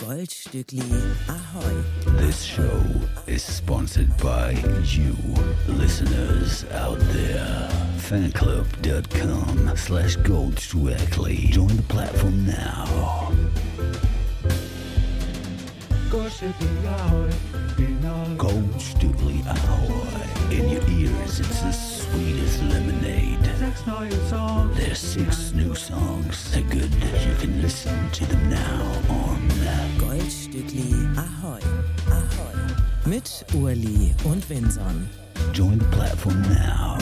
Goldstückli Ahoi. This show is sponsored by you, listeners out there. Fanclub.com/Goldstückli. Join the platform now. Goldstückli Ahoy. In your ears, it's the sweetest lemonade. There's 6 new songs. They're good. You can listen to them now on Goldstückli Ahoi. Ahoi. Mit Urli und Vinson. Join the platform now.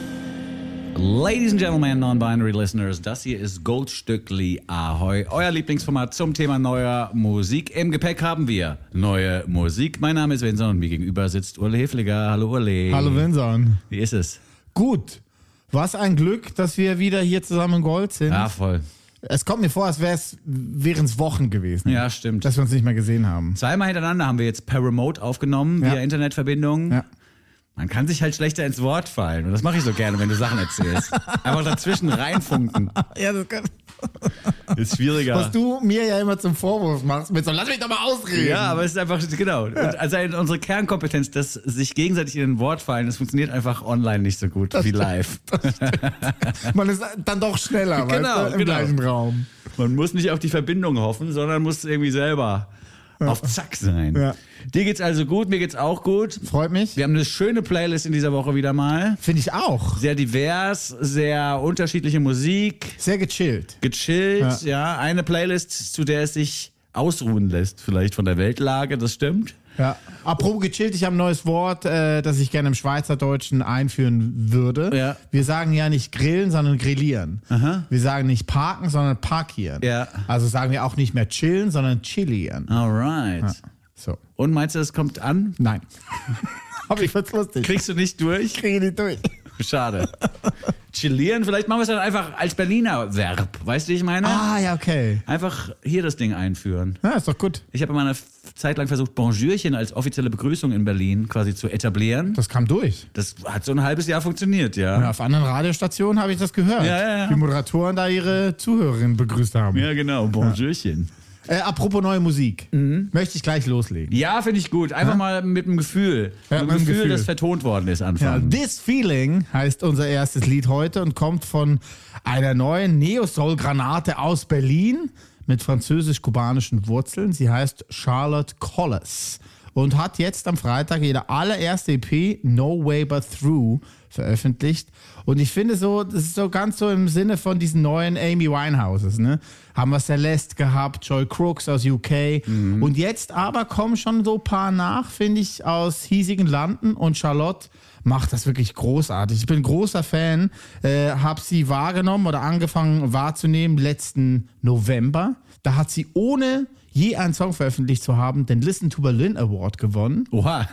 Ladies and Gentlemen, Non-Binary Listeners, das hier ist Goldstückli Ahoi, euer Lieblingsformat zum Thema neuer Musik. Im Gepäck haben wir neue Musik. Mein Name ist Vinson und mir gegenüber sitzt Urli Hefliger. Hallo Urli. Hallo Vinson. Wie ist es? Gut. Was ein Glück, dass wir wieder hier zusammen in Gold sind. Ja, voll. Es kommt mir vor, als wären es Wochen gewesen. Ja, stimmt. Dass wir uns nicht mehr gesehen haben. Zweimal hintereinander haben wir jetzt per Remote aufgenommen, via Internetverbindung. Ja. Man kann sich halt schlechter ins Wort fallen. Und das mache ich so gerne, wenn du Sachen erzählst. Einfach dazwischen reinfunken. Ja, das kann... Ist schwieriger. Was du mir ja immer zum Vorwurf machst, mit so, lass mich doch mal ausreden. Ja, aber es ist einfach, genau. Und also unsere Kernkompetenz, das sich gegenseitig in ein Wort fallen, das funktioniert einfach online nicht so gut wie live. Man ist dann doch schneller, weißt du, im gleichen Raum. Man muss nicht auf die Verbindung hoffen, sondern muss irgendwie selber auf Zack sein. Ja. Dir geht's also gut, mir geht's auch gut. Freut mich. Wir haben eine schöne Playlist in dieser Woche wieder mal. Finde ich auch. Sehr divers, sehr unterschiedliche Musik. Sehr gechillt. Gechillt, ja. Eine Playlist, zu der es sich ausruhen lässt, vielleicht von der Weltlage, das stimmt. Ja. Apropos gechillt, ich habe ein neues Wort, das ich gerne im Schweizerdeutschen einführen würde. Ja. Wir sagen ja nicht grillen, sondern grillieren. Aha. Wir sagen nicht parken, sondern parkieren. Ja. Also sagen wir auch nicht mehr chillen, sondern chillieren. Alright. Ja. So. Und meinst du, das kommt an? Nein. Aber ich find's lustig. Kriegst du nicht durch? Ich kriege nicht durch. Schade. Chillieren, vielleicht machen wir es dann einfach als Berliner Verb. Weißt du, wie ich meine? Ah, ja, okay. Einfach hier das Ding einführen. Ja, ist doch gut. Ich habe mal eine Zeit lang versucht, Bonjourchen als offizielle Begrüßung in Berlin quasi zu etablieren. Das kam durch. Das hat so ein halbes Jahr funktioniert, ja. Ja, auf anderen Radiostationen habe ich das gehört. Ja. Die Moderatoren da ihre Zuhörerinnen begrüßt haben. Ja, genau, Bonjourchen. Apropos neue Musik. Möchte ich gleich loslegen. Ja, finde ich gut. Einfach mal mit dem Gefühl. Ja, mit dem Gefühl, das vertont worden ist, Ja, anfangen. This Feeling heißt unser erstes Lied heute und kommt von einer neuen Neo-Soul-Granate aus Berlin mit französisch-kubanischen Wurzeln. Sie heißt Charlotte Collis und hat jetzt am Freitag ihre allererste EP No Way But Through veröffentlicht. Und ich finde so, das ist so ganz so im Sinne von diesen neuen Amy Winehouses, ne? Haben wir Celeste gehabt, Joy Crooks aus UK. Und jetzt aber kommen schon so ein paar nach, finde ich, aus hiesigen Landen. Und Charlotte macht das wirklich großartig. Ich bin großer Fan, habe sie wahrgenommen oder angefangen wahrzunehmen letzten November. Da hat sie ohne je einen Song veröffentlicht zu haben, den Listen to Berlin Award gewonnen. Oha.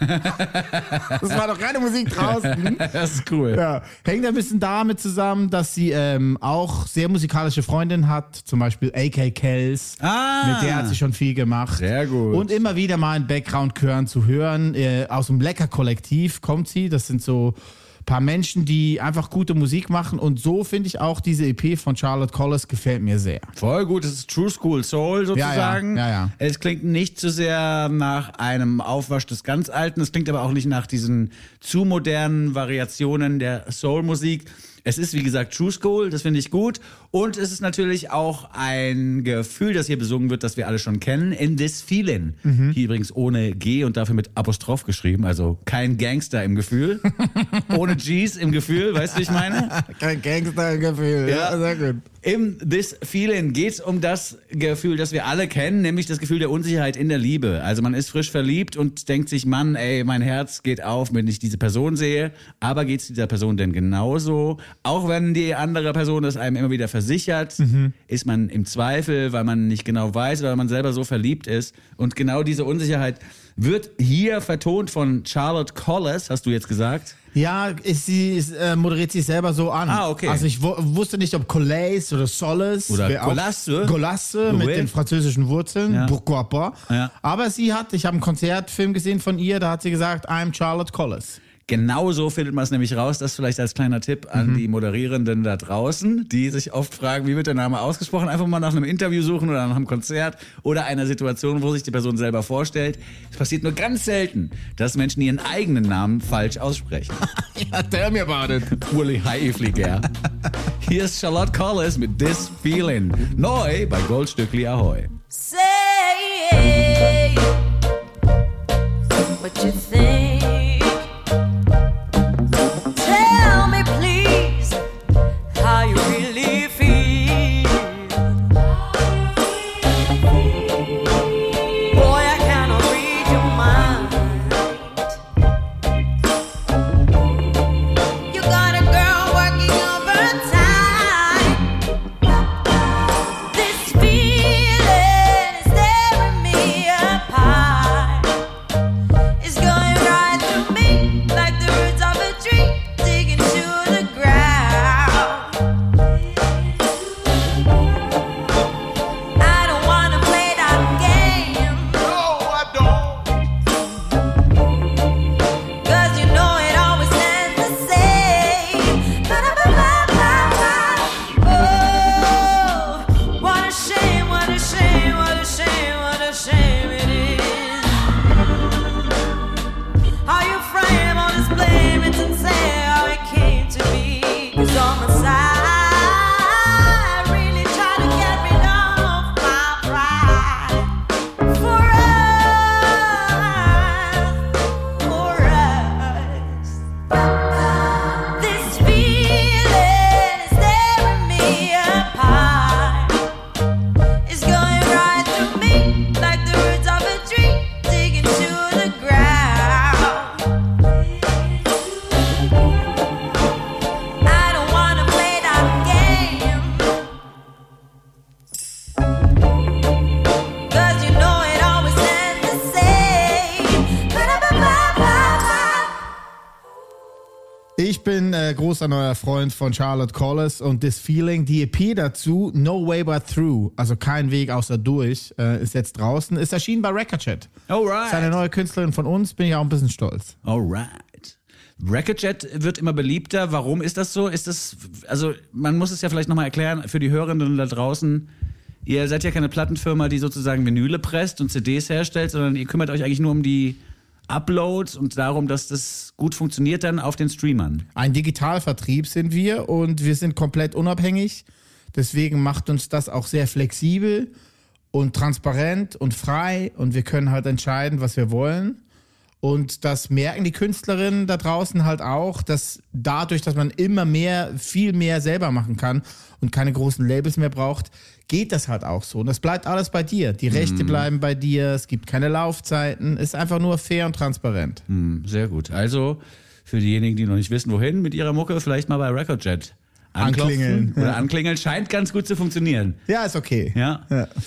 Das war doch keine Musik draußen. Das ist cool. Ja, hängt ein bisschen damit zusammen, dass sie auch sehr musikalische Freundinnen hat, zum Beispiel AK Kells. Mit der hat sie schon viel gemacht. Sehr gut. Und immer wieder mal in Background-Chören zu hören. Aus dem Lecker-Kollektiv kommt sie. Das sind so ein paar Menschen, die einfach gute Musik machen. Und so finde ich auch diese EP von Charlotte Collis gefällt mir sehr. Voll gut, das ist True School Soul sozusagen. Ja. Es klingt nicht so sehr nach einem Aufwasch des ganz Alten, es klingt aber auch nicht nach diesen zu modernen Variationen der Soul-Musik. Es ist, wie gesagt, True School, das finde ich gut. Und es ist natürlich auch ein Gefühl, das hier besungen wird, das wir alle schon kennen. In This Feeling. Hier übrigens ohne G und dafür mit Apostroph geschrieben. Also kein Gangster im Gefühl. Ohne Gs im Gefühl, weißt du, wie ich meine? Kein Gangster-Gefühl. Ja, sehr gut. In This Feeling geht es um das Gefühl, das wir alle kennen, nämlich das Gefühl der Unsicherheit in der Liebe. Also man ist frisch verliebt und denkt sich, Mann, ey, mein Herz geht auf, wenn ich diese Person sehe. Aber geht es dieser Person denn genauso? Auch wenn die andere Person das einem immer wieder versichert, ist man im Zweifel, weil man nicht genau weiß, weil man selber so verliebt ist. Und genau diese Unsicherheit wird hier vertont von Charlotte Collis, hast du jetzt gesagt? Ja, sie moderiert sich selber so an. Ah, okay. Also ich wusste nicht, ob Collais oder Solis. Oder Golasse. Golasse mit den französischen Wurzeln. Ja. Pourquoi pas. Ja. Aber ich habe einen Konzertfilm gesehen von ihr, da hat sie gesagt, I'm Charlotte Collis. Genau so findet man es nämlich raus. Das vielleicht als kleiner Tipp an die Moderierenden da draußen, die sich oft fragen, wie wird der Name ausgesprochen? Einfach mal nach einem Interview suchen oder nach einem Konzert oder einer Situation, wo sich die Person selber vorstellt. Es passiert nur ganz selten, dass Menschen ihren eigenen Namen falsch aussprechen. Ja, tell me about it. Uli Haifliger. Hier ist Charlotte Collis mit This Feeling. Neu bei Goldstückli Ahoi. Say what you think. Tell me please how you really feel. Boy, I cannot read your mind. You got a girl working overtime. This feeling is tearing me apart. It's going right through me like the roots of a tree digging to the ground. I don't wanna play that game. No, I don't. 'Cause you know it always ends the same. Oh, what a shame, what a shame, what a shame, what a shame it is. How you frame all this blame, it's insane how it came to be. 'Cause on my side, really try to get rid of my pride. For us. This feeling is tearing me apart. It's going right through me like the roots of a tree digging to the ground. I don't wanna play that game. 'Cause you know it always ends the same. Ich bin großer neuer Freund von Charlotte Collis und This Feeling. Die EP dazu, No Way But Through, also kein Weg außer durch, ist jetzt draußen. Ist erschienen bei Recordjet. Alright. Ist eine neue Künstlerin von uns, bin ich auch ein bisschen stolz. Alright. Recordjet wird immer beliebter. Warum ist das so? Ist das, also man muss es ja vielleicht nochmal erklären für die Hörenden da draußen. Ihr seid ja keine Plattenfirma, die sozusagen Vinyle presst und CDs herstellt, sondern ihr kümmert euch eigentlich nur um die Uploads und darum, dass das gut funktioniert dann auf den Streamern. Ein Digitalvertrieb sind wir und wir sind komplett unabhängig. Deswegen macht uns das auch sehr flexibel und transparent und frei und wir können halt entscheiden, was wir wollen. Und das merken die Künstlerinnen da draußen halt auch, dass dadurch, dass man immer mehr, viel mehr selber machen kann und keine großen Labels mehr braucht, geht das halt auch so. Und das bleibt alles bei dir. Die Rechte bleiben bei dir, es gibt keine Laufzeiten, ist einfach nur fair und transparent. Sehr gut. Also für diejenigen, die noch nicht wissen, wohin mit ihrer Mucke, vielleicht mal bei Recordjet anklopfen Anklingeln. oder anklingeln. Scheint ganz gut zu funktionieren. Ja, ist okay. Ja.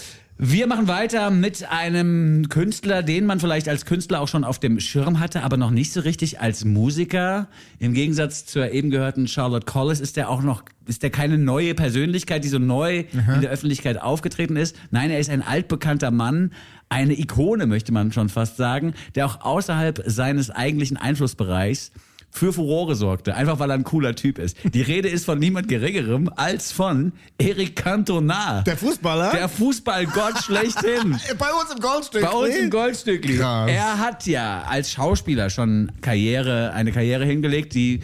Wir machen weiter mit einem Künstler, den man vielleicht als Künstler auch schon auf dem Schirm hatte, aber noch nicht so richtig als Musiker. Im Gegensatz zur eben gehörten Charlotte Collis ist der keine neue Persönlichkeit, die so neu in der Öffentlichkeit aufgetreten ist. Nein, er ist ein altbekannter Mann, eine Ikone, möchte man schon fast sagen, der auch außerhalb seines eigentlichen Einflussbereichs für Furore sorgte, einfach weil er ein cooler Typ ist. Die Rede ist von niemand Geringerem als von Eric Cantona. Der Fußballer? Der Fußballgott schlechthin. Bei uns im Goldstückli. Bei uns im Goldstückli. Krass. Er hat ja als Schauspieler schon eine Karriere hingelegt, die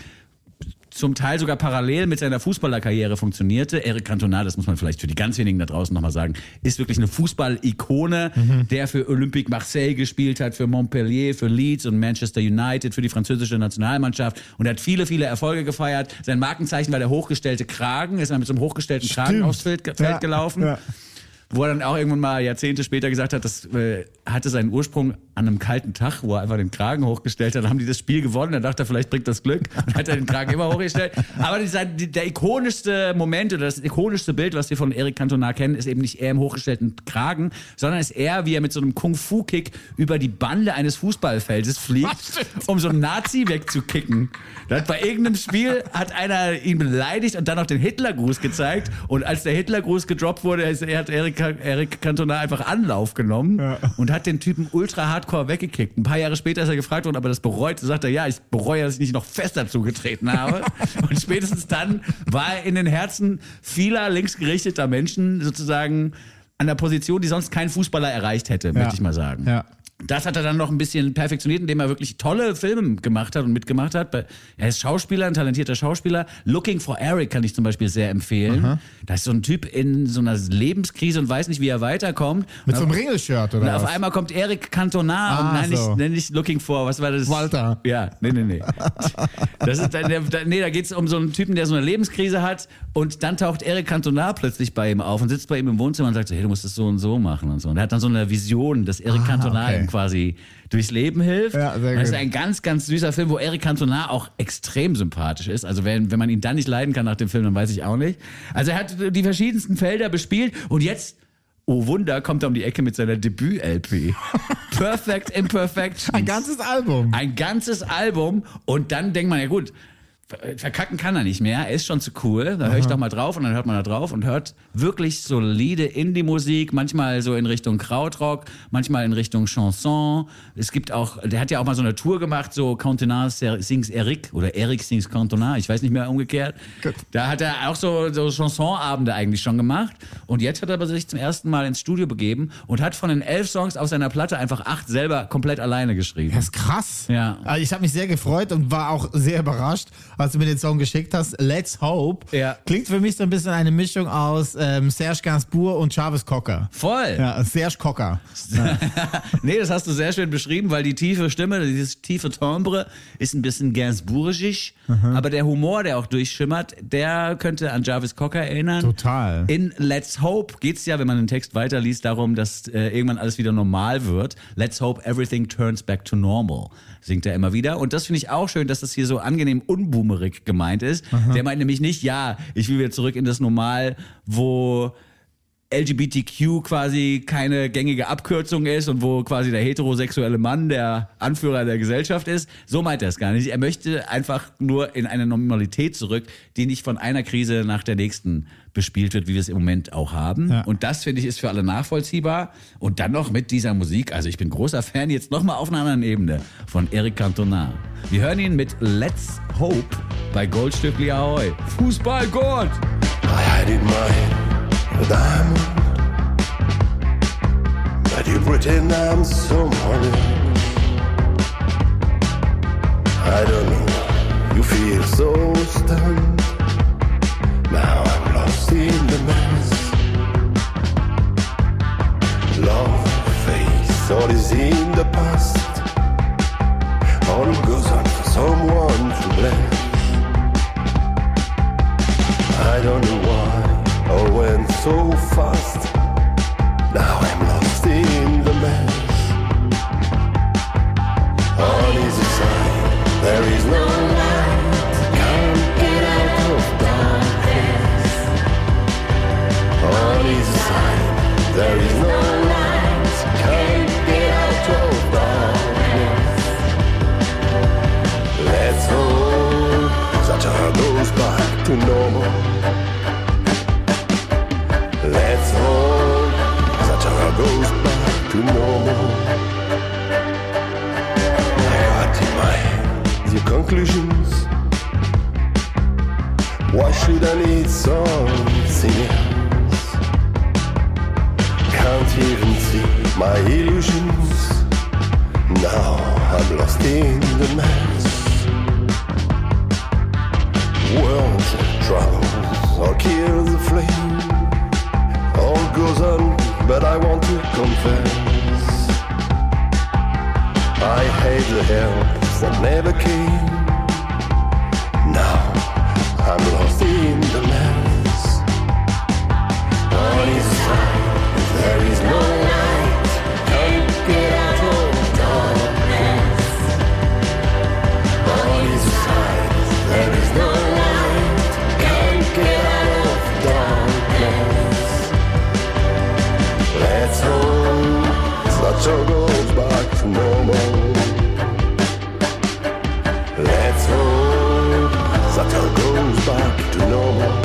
zum Teil sogar parallel mit seiner Fußballerkarriere funktionierte. Eric Cantona, das muss man vielleicht für die ganz wenigen da draußen nochmal sagen, ist wirklich eine Fußball-Ikone, der für Olympique Marseille gespielt hat, für Montpellier, für Leeds und Manchester United, für die französische Nationalmannschaft und hat viele, viele Erfolge gefeiert. Sein Markenzeichen war der hochgestellte Kragen, ist er mit so einem hochgestellten Kragen aufs Feld gelaufen. Ja. Wo er dann auch irgendwann mal Jahrzehnte später gesagt hat, das hatte seinen Ursprung an einem kalten Tag, wo er einfach den Kragen hochgestellt hat. Dann haben die das Spiel gewonnen, dann dachte er, vielleicht bringt das Glück und hat er den Kragen immer hochgestellt. Aber der ikonischste Moment oder das ikonischste Bild, was wir von Eric Cantona kennen, ist eben nicht er im hochgestellten Kragen, sondern ist er, wie er mit so einem Kung-Fu-Kick über die Bande eines Fußballfeldes fliegt, um so einen Nazi wegzukicken. Bei irgendeinem Spiel hat einer ihn beleidigt und dann noch den Hitlergruß gezeigt. Und als der Hitlergruß gedroppt wurde, hat Eric Cantona einfach Anlauf genommen und hat den Typen ultra hardcore hardcore weggekickt. Ein paar Jahre später ist er gefragt worden, ob er das bereut. Sagt er, ja, ich bereue, dass ich nicht noch fester zugetreten habe. Und spätestens dann war er in den Herzen vieler linksgerichteter Menschen sozusagen an der Position, die sonst kein Fußballer erreicht hätte, möchte ich mal sagen. Ja. Das hat er dann noch ein bisschen perfektioniert, indem er wirklich tolle Filme gemacht hat und mitgemacht hat. Er ist Schauspieler, ein talentierter Schauspieler. Looking for Eric kann ich zum Beispiel sehr empfehlen. Da ist so ein Typ in so einer Lebenskrise und weiß nicht, wie er weiterkommt. Mit so einem Ringelshirt oder und was? auf einmal kommt Eric Cantona und nein, nicht Looking for, was war das? Walter. Ja, nee. Das ist da geht es um so einen Typen, der so eine Lebenskrise hat und dann taucht Eric Cantona plötzlich bei ihm auf und sitzt bei ihm im Wohnzimmer und sagt so, hey, du musst das so und so machen und so. Und er hat dann so eine Vision, dass Eric Cantona ihm quasi durchs Leben hilft. Ja, sehr das ist gut. ein ganz, ganz süßer Film, wo Eric Cantona auch extrem sympathisch ist. Also wenn man ihn dann nicht leiden kann nach dem Film, dann weiß ich auch nicht. Also er hat die verschiedensten Felder bespielt und jetzt, oh Wunder, kommt er um die Ecke mit seiner Debüt-LP. Perfect Imperfections. Ein ganzes Album. Ein ganzes Album und dann denkt man, ja gut, verkacken kann er nicht mehr, er ist schon zu cool, da höre ich doch mal drauf und dann hört man da drauf und hört wirklich solide Indie-Musik, manchmal so in Richtung Krautrock, manchmal in Richtung Chanson. Es gibt auch, der hat ja auch mal so eine Tour gemacht, so Cantona sings Eric oder Eric sings Cantona, ich weiß nicht mehr umgekehrt. Gut. Da hat er auch so Chansonabende eigentlich schon gemacht und jetzt hat er aber sich zum ersten Mal ins Studio begeben und hat von den 11 Songs auf seiner Platte einfach 8 selber komplett alleine geschrieben. Das ist krass. Ja. Also ich habe mich sehr gefreut und war auch sehr überrascht, als du mir den Song geschickt hast. Let's Hope. Ja. Klingt für mich so ein bisschen eine Mischung aus Serge Gainsbourg und Chavez Cocker. Voll! Ja, Serge Cocker. Nee, das hast du sehr schön beschrieben, weil die tiefe Stimme, dieses tiefe Timbre ist ein bisschen Gainsbourgisch, aber der Humor, der auch durchschimmert, der könnte an Jarvis Cocker erinnern. Total. In Let's Hope geht's ja, wenn man den Text weiterliest, darum, dass irgendwann alles wieder normal wird. Let's hope everything turns back to normal, singt er immer wieder. Und das finde ich auch schön, dass das hier so angenehm unboomerig gemeint ist. Der meint nämlich nicht, ja, ich will wieder zurück in das Normal, wo LGBTQ quasi keine gängige Abkürzung ist und wo quasi der heterosexuelle Mann der Anführer der Gesellschaft ist. So meint er es gar nicht. Er möchte einfach nur in eine Normalität zurück, die nicht von einer Krise nach der nächsten bespielt wird, wie wir es im Moment auch haben. Ja. Und das, finde ich, ist für alle nachvollziehbar. Und dann noch mit dieser Musik, also ich bin großer Fan, jetzt nochmal auf einer anderen Ebene, von Eric Cantona. Wir hören ihn mit Let's Hope bei Goldstückli Ahoi. Fußballgott! I had in mind a diamond, but you pretend I'm someone else. I don't know, you feel so stunned. Now I'm lost in the mess. Love, face, all is in the past. All goes on for someone to bless. I don't know why all went so fast. Now I'm lost in the mess. On easy side, there is no light. Can't get out of darkness. On easy side, there is no light. Can't get out of darkness. Let's hope that all goes back to normal. Let's hope that all goes back to normal. I got in my head the conclusions. Why should I need something else? Can't even see my illusions. Now I'm lost in the mess. World's troubles all kill the flame. All goes on, but I want to confess. I hate the help that never came. Now I'm lost in the mess. On his side, there is no light. Can't get out of darkness. On his side, there is no light. Can't get out of darkness. Let's hope that all goes back to normal. Let's hope that all goes back to normal.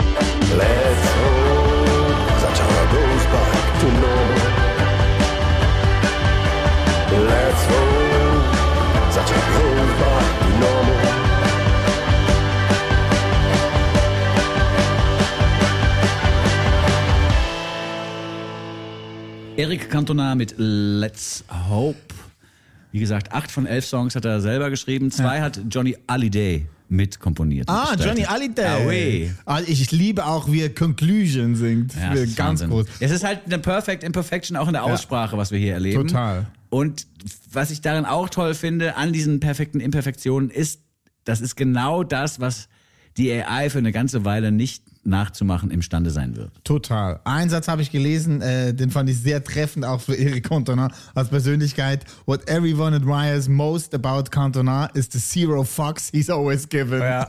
Let's hope that all goes back to normal. Eric Cantona mit Let's Hope. Wie gesagt, 8 von 11 Songs hat er selber geschrieben. 2 hat Johnny Hallyday mitkomponiert. Ah, Johnny Hallyday. Ah, oui. Ich liebe auch, wie er Conclusion singt. Ja, das ist Ganz Wahnsinn. groß. Es ist halt eine Perfect Imperfection auch in der Aussprache, was wir hier erleben. Total. Und was ich darin auch toll finde, an diesen perfekten Imperfektionen ist, das ist genau das, was die AI für eine ganze Weile nicht nachzumachen imstande sein wird. Total. Einen Satz habe ich gelesen, den fand ich sehr treffend, auch für Eric Cantona als Persönlichkeit. What everyone admires most about Cantona is the 0 fucks he's always given. Ja.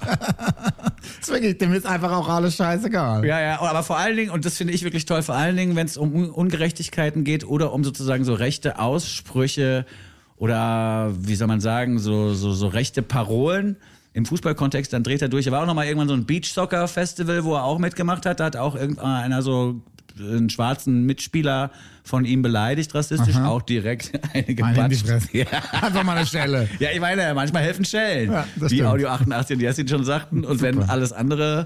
Das ist wirklich, dem ist einfach auch alles scheißegal. Ja, aber vor allen Dingen, und das finde ich wirklich toll, vor allen Dingen, wenn es um Ungerechtigkeiten geht oder um sozusagen so rechte Aussprüche oder, wie soll man sagen, so rechte Parolen, im Fußballkontext, dann dreht er durch. Er war auch nochmal irgendwann so ein Beach-Soccer-Festival, wo er auch mitgemacht hat. Da hat auch irgendeiner so einen schwarzen Mitspieler von ihm beleidigt, rassistisch. Aha. Auch direkt eine Eine in die gepatscht. Fresse. Ja. Einfach mal eine Schelle. Ja, ich meine, manchmal helfen Schellen. Ja, das wie stimmt. Audio 88 und Jessin schon sagten. Und wenn alles andere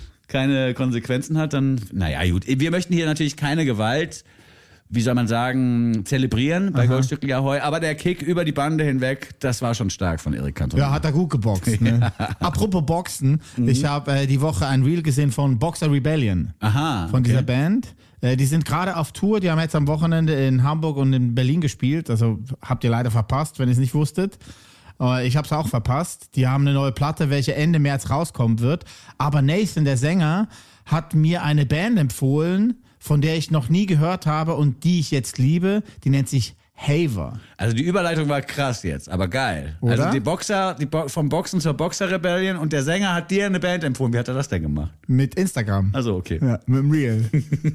keine Konsequenzen hat, dann, naja, gut. Wir möchten hier natürlich keine Gewalt, wie soll man sagen, zelebrieren bei Goldstückli Ahoi. Aber der Kick über die Bande hinweg, das war schon stark von Eric Cantona. Ja, hat er gut geboxt. Ne? Apropos Boxen, ich habe die Woche ein Reel gesehen von Boxer Rebellion. Aha, Von okay. dieser Band. Die sind gerade auf Tour, die haben jetzt am Wochenende in Hamburg und in Berlin gespielt. Also habt ihr leider verpasst, wenn ihr es nicht wusstet. Ich habe es auch verpasst. Die haben eine neue Platte, welche Ende März rauskommen wird. Aber Nathan, der Sänger, hat mir eine Band empfohlen, von der ich noch nie gehört habe und die ich jetzt liebe. Die nennt sich Haver. Also die Überleitung war krass jetzt, aber geil. Oder? Also die Boxer, vom Boxen zur Boxer-Rebellion und der Sänger hat dir eine Band empfohlen. Wie hat er das denn gemacht? Mit Instagram. Also okay. Ja, mit dem Reel.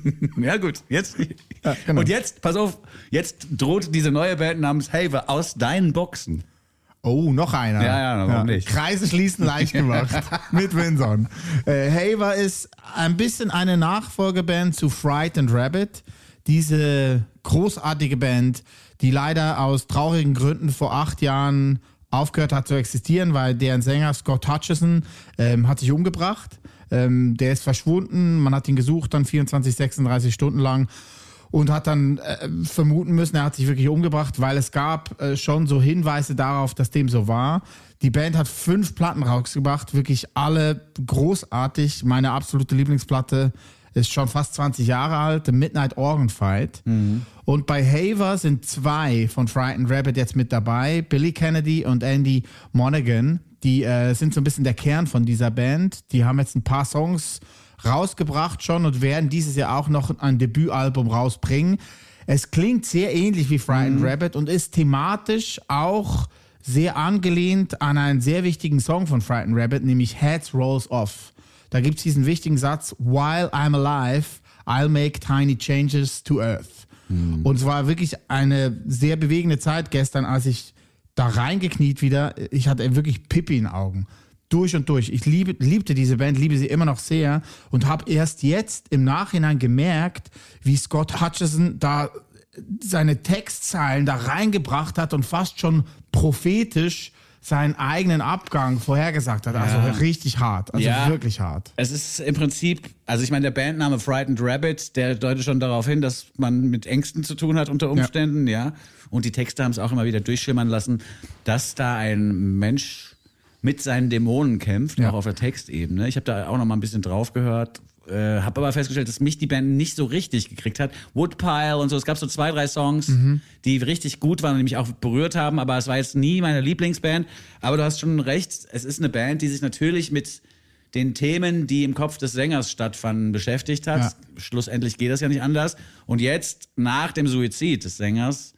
Ja gut, jetzt. Ja, genau. Und jetzt, pass auf, jetzt droht diese neue Band namens Haver aus deinen Boxen. Oh, noch einer. Ja, warum nicht? Kreise schließen leicht gemacht. Mit Winson. Haver ist ein bisschen eine Nachfolgeband zu Fright and Rabbit. Diese großartige Band, die leider aus traurigen Gründen vor 8 Jahren aufgehört hat zu existieren, weil deren Sänger Scott Hutchison hat sich umgebracht. Der ist verschwunden. Man hat ihn gesucht dann 24, 36 Stunden lang. Und hat dann vermuten müssen, er hat sich wirklich umgebracht, weil es gab schon so Hinweise darauf, dass dem so war. Die Band hat 5 Platten rausgebracht, wirklich alle großartig. Meine absolute Lieblingsplatte ist schon fast 20 Jahre alt, The Midnight Organ Fight. Und bei Haver sind 2 von Frightened Rabbit jetzt mit dabei, Billy Kennedy und Andy Monaghan. Die sind so ein bisschen der Kern von dieser Band. Die haben jetzt ein paar Songs rausgebracht schon und werden dieses Jahr auch noch ein Debütalbum rausbringen. Es klingt sehr ähnlich wie Frightened Rabbit und ist thematisch auch sehr angelehnt an einen sehr wichtigen Song von Frightened Rabbit, nämlich Heads Rolls Off. Da gibt es diesen wichtigen Satz, While I'm alive, I'll make tiny changes to Earth. Und es war wirklich eine sehr bewegende Zeit gestern, als ich da reingekniet wieder. Ich hatte wirklich Pipi in den Augen. Durch und durch. Ich liebte diese Band, liebe sie immer noch sehr und habe erst jetzt im Nachhinein gemerkt, wie Scott Hutchison da seine Textzeilen da reingebracht hat und fast schon prophetisch seinen eigenen Abgang vorhergesagt hat. Also richtig hart. Also wirklich hart. Es ist im Prinzip, also ich meine, der Bandname Frightened Rabbit, der deutet schon darauf hin, dass man mit Ängsten zu tun hat unter Umständen, ja. Und die Texte haben es auch immer wieder durchschimmern lassen, dass da ein Mensch mit seinen Dämonen kämpft, auch auf der Textebene. Ich habe da auch noch mal ein bisschen drauf gehört, habe aber festgestellt, dass mich die Band nicht so richtig gekriegt hat. Woodpile und so, es gab so 2, 3 Songs, die richtig gut waren und die mich auch berührt haben, aber es war jetzt nie meine Lieblingsband. Aber du hast schon recht, es ist eine Band, die sich natürlich mit den Themen, die im Kopf des Sängers stattfanden, beschäftigt hat. Ja. Schlussendlich geht das ja nicht anders. Und jetzt, nach dem Suizid des Sängers,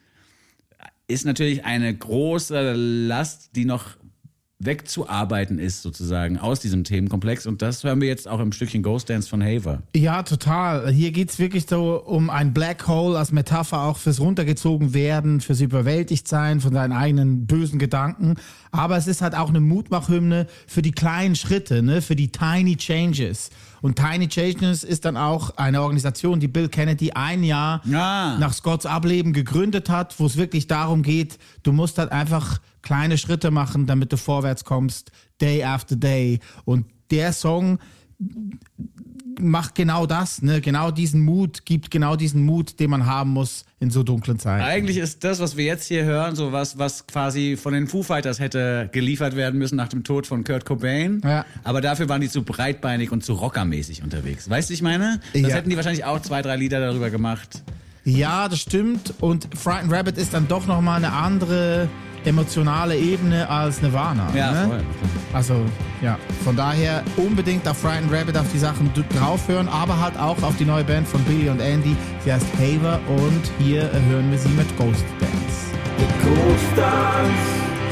ist natürlich eine große Last, die noch wegzuarbeiten ist, sozusagen, aus diesem Themenkomplex. Und das hören wir jetzt auch im Stückchen Ghost Dance von Haver. Ja, total. Hier geht's wirklich so um ein Black Hole als Metapher auch fürs runtergezogen werden, fürs überwältigt sein von seinen eigenen bösen Gedanken. Aber es ist halt auch eine Mutmachhymne für die kleinen Schritte, ne, für die Tiny Changes. Und Tiny Changes ist dann auch eine Organisation, die Bill Kennedy 1 Jahr nach Scotts Ableben gegründet hat, wo es wirklich darum geht, du musst halt einfach kleine Schritte machen, damit du vorwärts kommst, day after day. Und der Song macht genau das, ne? Genau diesen Mut, gibt genau diesen Mut, den man haben muss in so dunklen Zeiten. Eigentlich ist das, was wir jetzt hier hören, so was quasi von den Foo Fighters hätte geliefert werden müssen nach dem Tod von Kurt Cobain. Ja. Aber dafür waren die zu breitbeinig und zu rockermäßig unterwegs. Weißt du, ich meine? Das Ja. hätten die wahrscheinlich auch 2, 3 Lieder darüber gemacht. Ja, das stimmt. Und Frightened Rabbit ist dann doch nochmal eine andere emotionale Ebene als Nirvana. Ja, ne? voll. Also, ja, von daher unbedingt auf Frightened Rabbit auf die Sachen draufhören, aber halt auch auf die neue Band von Billy und Andy. Sie heißt Haver und hier hören wir sie mit Ghost Dance. The ghost dance,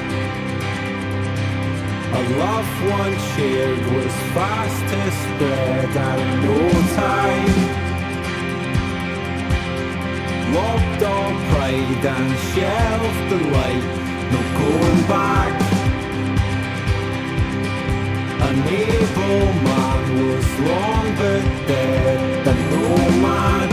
a love once shared was fast to spread and no time. Locked all pride and shelved the light, no going back. An able man was long but dead, and no man.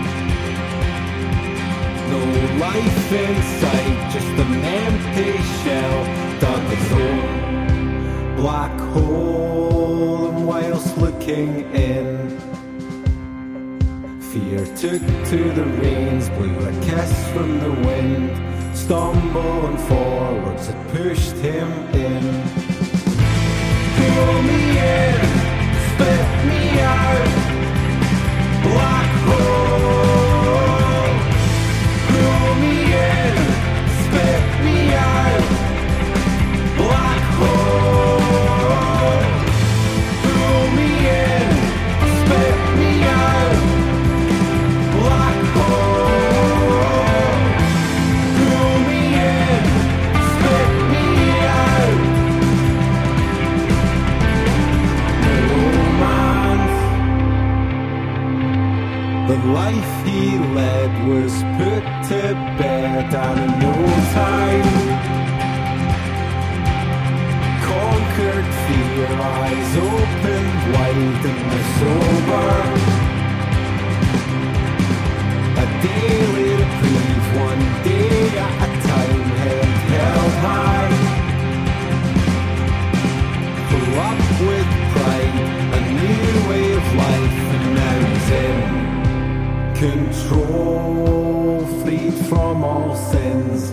No life inside, just an empty shell, dug its own black hole. And whilst looking in, fear took to the reins, blew a kiss from the wind. Stumbling forwards, it pushed him in. Pull me in, spit me out, black hole. Pull me in, spit me out, black hole. Pull me in, spit me out, black hole. Pull me in, spit me out. The life he led was put to bed and in no time conquered fear, eyes opened wide in the sober. A daily reprieve, one day at a time, head held high. Full up with pride, a new way of life, and now he's in control, freed from all sins.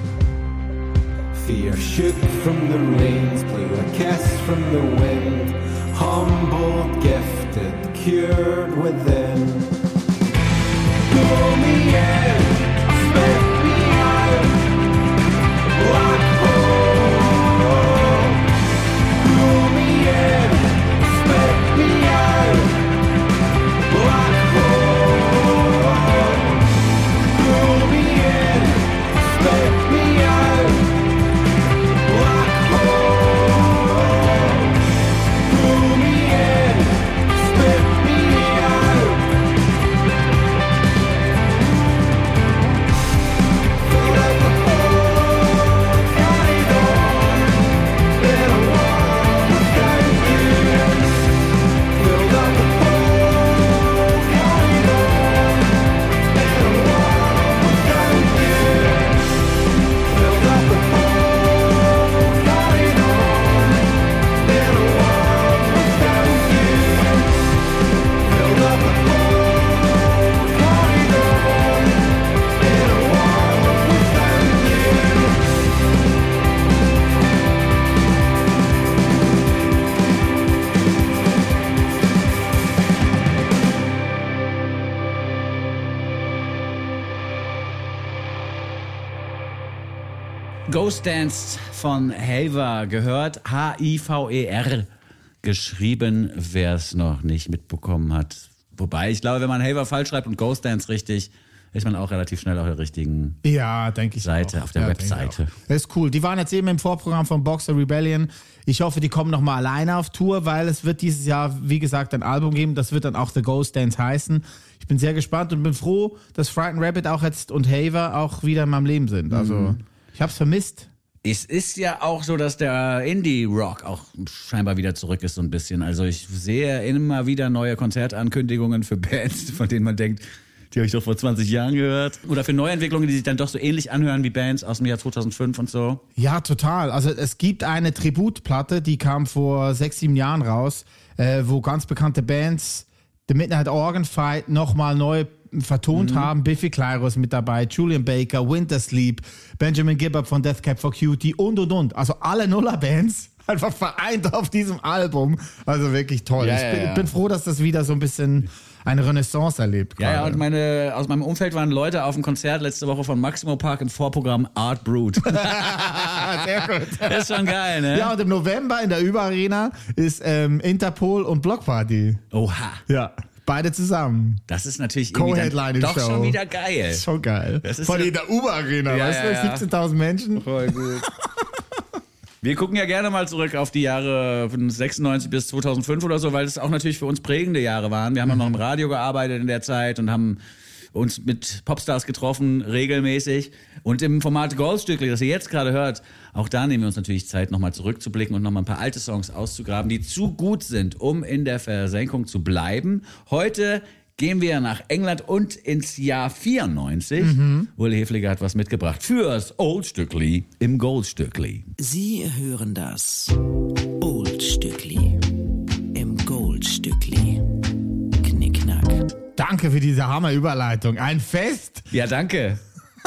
Fear shook from the reins, blew a kiss from the wind. Humbled, gifted, cured within. Pull me in, spit me out, black hole. Pull me in, spit me out, black hole. Pull me in, spit me out, black hole. Pull me in, spit me out. Fill up the hole, carried on in a world without you. Filled up the hole, carried on in a world without you. Filled up the hole, carried on in a world without you. Filled up the hole, carried on in a world without you. Ghost Dance von Haver gehört. H-I-V-E-R geschrieben, wer es noch nicht mitbekommen hat. Wobei, ich glaube, wenn man Haver falsch schreibt und Ghost Dance richtig, ist man auch relativ schnell auf der richtigen Ja, denke ich Seite, auch. auf der Ja, denke ich Webseite. auch. Das ist cool. Die waren jetzt eben im Vorprogramm von Boxer Rebellion. Ich hoffe, die kommen nochmal alleine auf Tour, weil es wird dieses Jahr, wie gesagt, ein Album geben. Das wird dann auch The Ghost Dance heißen. Ich bin sehr gespannt und bin froh, dass Frightened Rabbit auch jetzt und Haver auch wieder in meinem Leben sind. Also, ich hab's vermisst. Es ist ja auch so, dass der Indie-Rock auch scheinbar wieder zurück ist so ein bisschen. Also ich sehe immer wieder neue Konzertankündigungen für Bands, von denen man denkt, die habe ich doch vor 20 Jahren gehört. Oder für Neuentwicklungen, die sich dann doch so ähnlich anhören wie Bands aus dem Jahr 2005 und so. Ja, total. Also es gibt eine Tributplatte, die kam vor 6, 7 Jahren raus, wo ganz bekannte Bands The Midnight Organ Fight nochmal neu vertont haben. Biffy Clyro ist mit dabei, Julian Baker, Winter Sleep, Benjamin Gibbard von Death Cab for Cutie und. Also alle Nuller-Bands einfach vereint auf diesem Album. Also wirklich toll. Ich bin froh, dass das wieder so ein bisschen eine Renaissance erlebt. Ja, gerade. und aus meinem Umfeld waren Leute auf dem Konzert letzte Woche von Maximo Park im Vorprogramm Art Brut. Sehr gut. Das ist schon geil, ne? Ja, und im November in der Über-Arena ist Interpol und Block Party. Oha. Ja, beide zusammen. Das ist natürlich irgendwie Co-Headlining dann doch Show. schon wieder geil. Schon geil. Das ist Vor allem ja- in der Über-Arena, Ja, weißt ja, du? 17.000 Menschen. Voll gut. Wir gucken ja gerne mal zurück auf die Jahre von 96 bis 2005 oder so, weil das auch natürlich für uns prägende Jahre waren. Wir haben ja noch im Radio gearbeitet in der Zeit und haben uns mit Popstars getroffen, regelmäßig. Und im Format Goldstückli, das ihr jetzt gerade hört, auch da nehmen wir uns natürlich Zeit, nochmal zurückzublicken und nochmal ein paar alte Songs auszugraben, die zu gut sind, um in der Versenkung zu bleiben. Heute gehen wir nach England und ins Jahr 94. Uli Hefliger hat was mitgebracht fürs Oldstückli im Goldstückli. Sie hören das Oldstückli im Goldstückli. Knickknack. Danke für diese Hammer-Überleitung. Ein Fest. Ja, danke.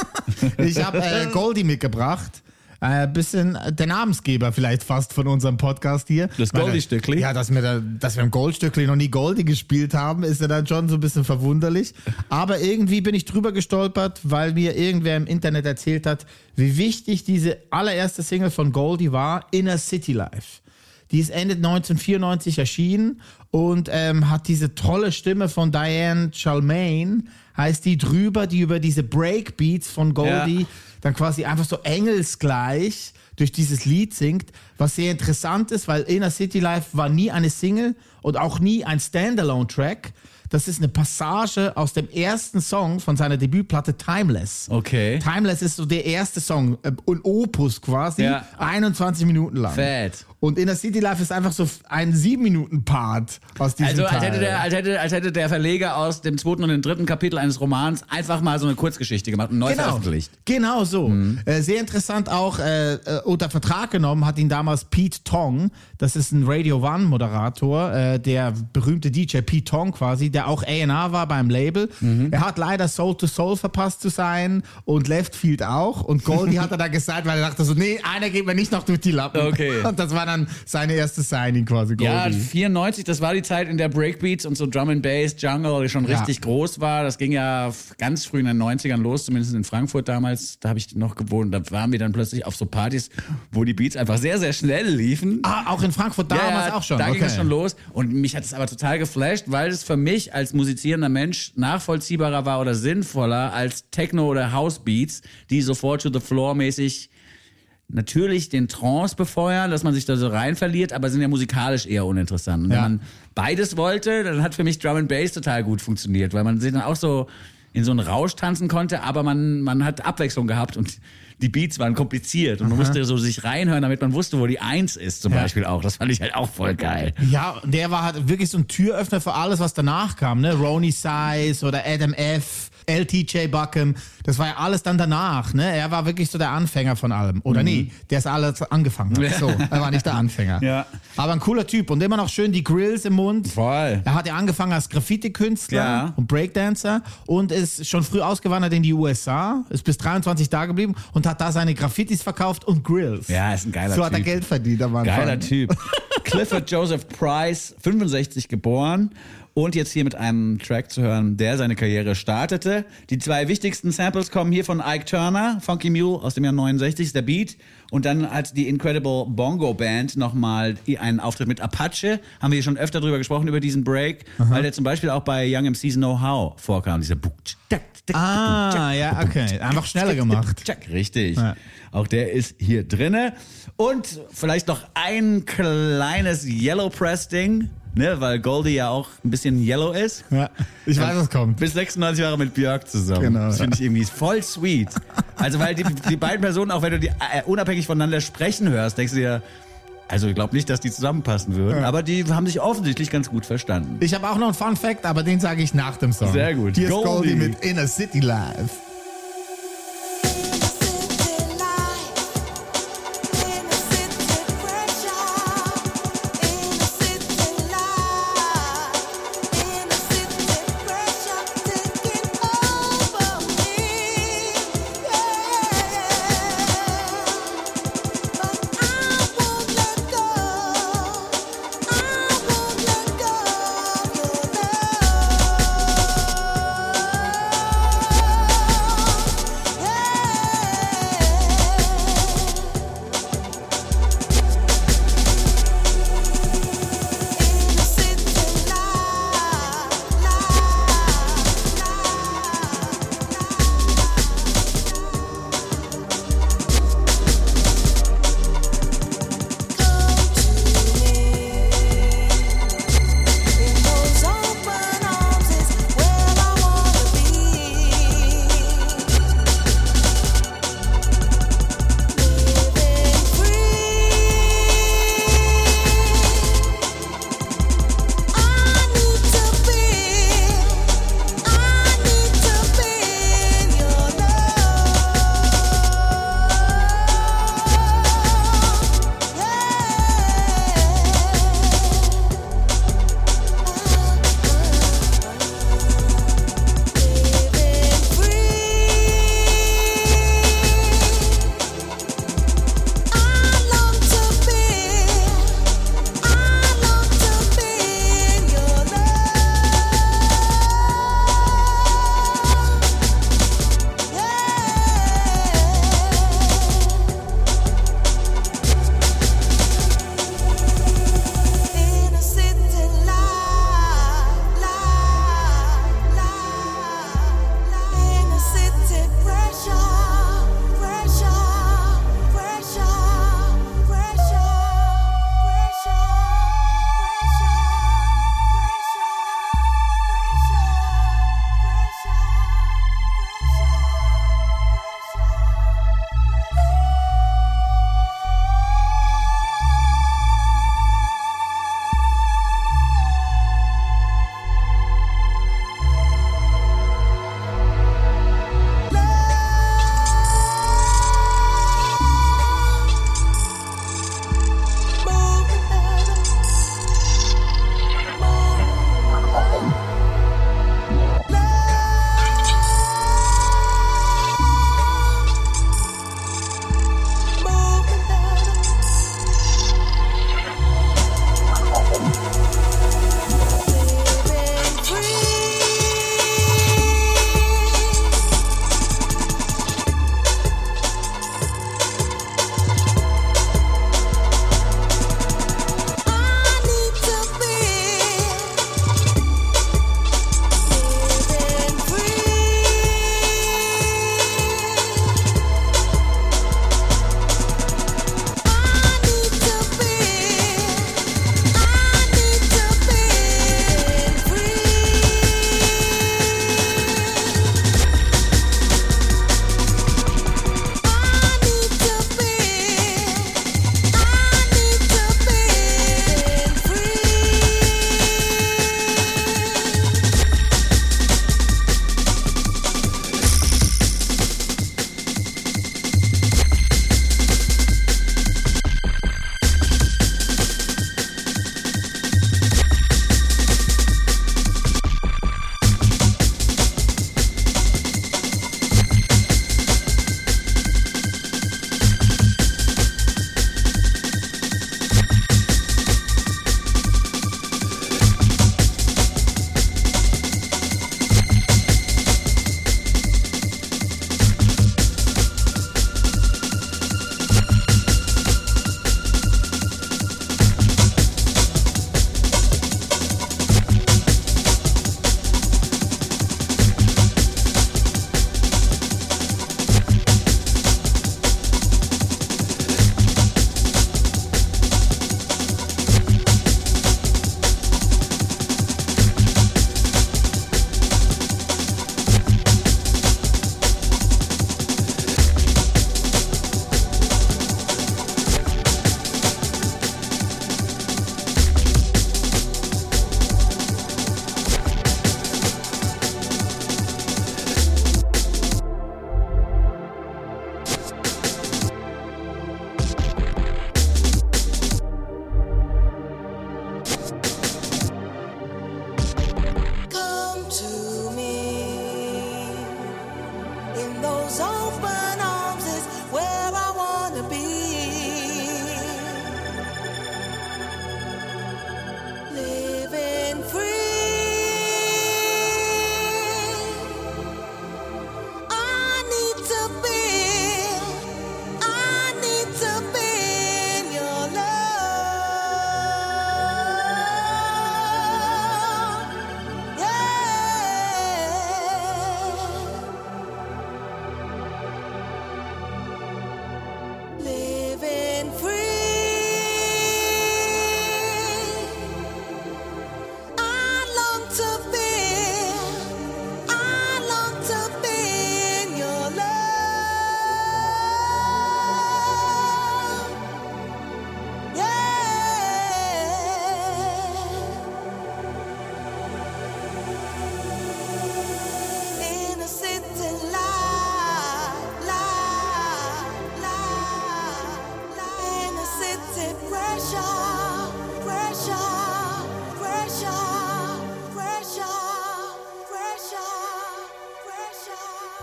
Ich habe Goldie mitgebracht. Bisschen der Namensgeber vielleicht fast von unserem Podcast hier. Das Goldie-Stückli? Ja, dass wir im Goldstückli noch nie Goldie gespielt haben, ist ja dann schon so ein bisschen verwunderlich. Aber irgendwie bin ich drüber gestolpert, weil mir irgendwer im Internet erzählt hat, wie wichtig diese allererste Single von Goldie war, Inner City Life. Die ist Ende 1994 erschienen und hat diese tolle Stimme von Diane Charlemagne, heißt die drüber, die über diese Breakbeats von Goldie dann quasi einfach so engelsgleich durch dieses Lied singt, was sehr interessant ist, weil Inner City Life war nie eine Single und auch nie ein Standalone-Track. Das ist eine Passage aus dem ersten Song von seiner Debütplatte Timeless. Okay. Timeless ist so der erste Song, ein Opus quasi, Ja. 21 Minuten lang. Fett. Und Inner City Life ist einfach so ein 7-Minuten-Part aus diesem Also Teil. als hätte der Verleger aus dem 2. und dem 3. Kapitel eines Romans einfach mal so eine Kurzgeschichte gemacht und neu veröffentlicht. Genau so. Sehr interessant auch, unter Vertrag genommen hat ihn damals Pete Tong, das ist ein Radio One Moderator, der berühmte DJ Pete Tong quasi, der auch A&R war beim Label. Er hat leider Soul to Soul verpasst zu sein und Left Field auch. Und Goldie hat er da gesagt, weil er dachte so, nee, einer geht mir nicht noch durch die Lappen. Okay. Und das war dann seine erste Signing quasi, Goldie. Ja, 94, das war die Zeit, in der Breakbeats und so Drum and Bass, Jungle schon richtig groß war. Das ging ja ganz früh in den 90ern los, zumindest in Frankfurt damals. Da habe ich noch gewohnt. Da waren wir dann plötzlich auf so Partys, wo die Beats einfach sehr, sehr schnell liefen. Auch in Frankfurt damals auch schon. Da ging Okay. es schon los. Und mich hat es aber total geflasht, weil es für mich als musizierender Mensch nachvollziehbarer war oder sinnvoller als Techno- oder House-Beats, die sofort to the floor mäßig natürlich den Trance befeuern, dass man sich da so rein verliert, aber sind ja musikalisch eher uninteressant. Und wenn man beides wollte, dann hat für mich Drum and Bass total gut funktioniert, weil man sich dann auch so in so einen Rausch tanzen konnte, aber man hat Abwechslung gehabt und die Beats waren kompliziert und man musste so sich reinhören, damit man wusste, wo die Eins ist zum Beispiel auch. Das fand ich halt auch voll geil. Ja, und der war halt wirklich so ein Türöffner für alles, was danach kam, ne? Ronnie Size oder Adam F., LTJ Buckham, das war ja alles dann danach, ne? Er war wirklich so der Anfänger von allem. Oder nee, der ist alles angefangen hat. So, er war nicht der Anfänger. Ja. Aber ein cooler Typ und immer noch schön die Grills im Mund. Voll. Er hat ja angefangen als Graffiti-Künstler Ja. und Breakdancer und ist schon früh ausgewandert in die USA, ist bis 23 da geblieben und hat da seine Graffitis verkauft und Grills. Ja, ist ein geiler So hat er Typ. Geld verdient am Anfang. Geiler Typ. Clifford Joseph Price, 65 geboren. Und jetzt hier mit einem Track zu hören, der seine Karriere startete. Die zwei wichtigsten Samples kommen hier von Ike Turner, Funky Mule aus dem Jahr 69, ist der Beat. Und dann hat die Incredible Bongo Band nochmal einen Auftritt mit Apache. Haben wir hier schon öfter drüber gesprochen, über diesen Break, weil der zum Beispiel auch bei Young MC's Know-How vorkam. Dieser Ja, okay. Einfach schneller gemacht. Richtig. Ja. Auch der ist hier drinne. Und vielleicht noch ein kleines Yellow Press Ding, ne, weil Goldie ja auch ein bisschen yellow ist. Ja, ich weiß, was kommt. Bis 96 Jahre mit Björk zusammen. Genau, Das finde ja. ich irgendwie voll sweet. Also weil die beiden Personen, auch wenn du die unabhängig voneinander sprechen hörst, denkst du dir, also ich glaube nicht, dass die zusammenpassen würden, aber die haben sich offensichtlich ganz gut verstanden. Ich habe auch noch einen Fun Fact, aber den sage ich nach dem Song. Sehr gut. Hier ist Goldie Goldie mit Inner City Life. In the city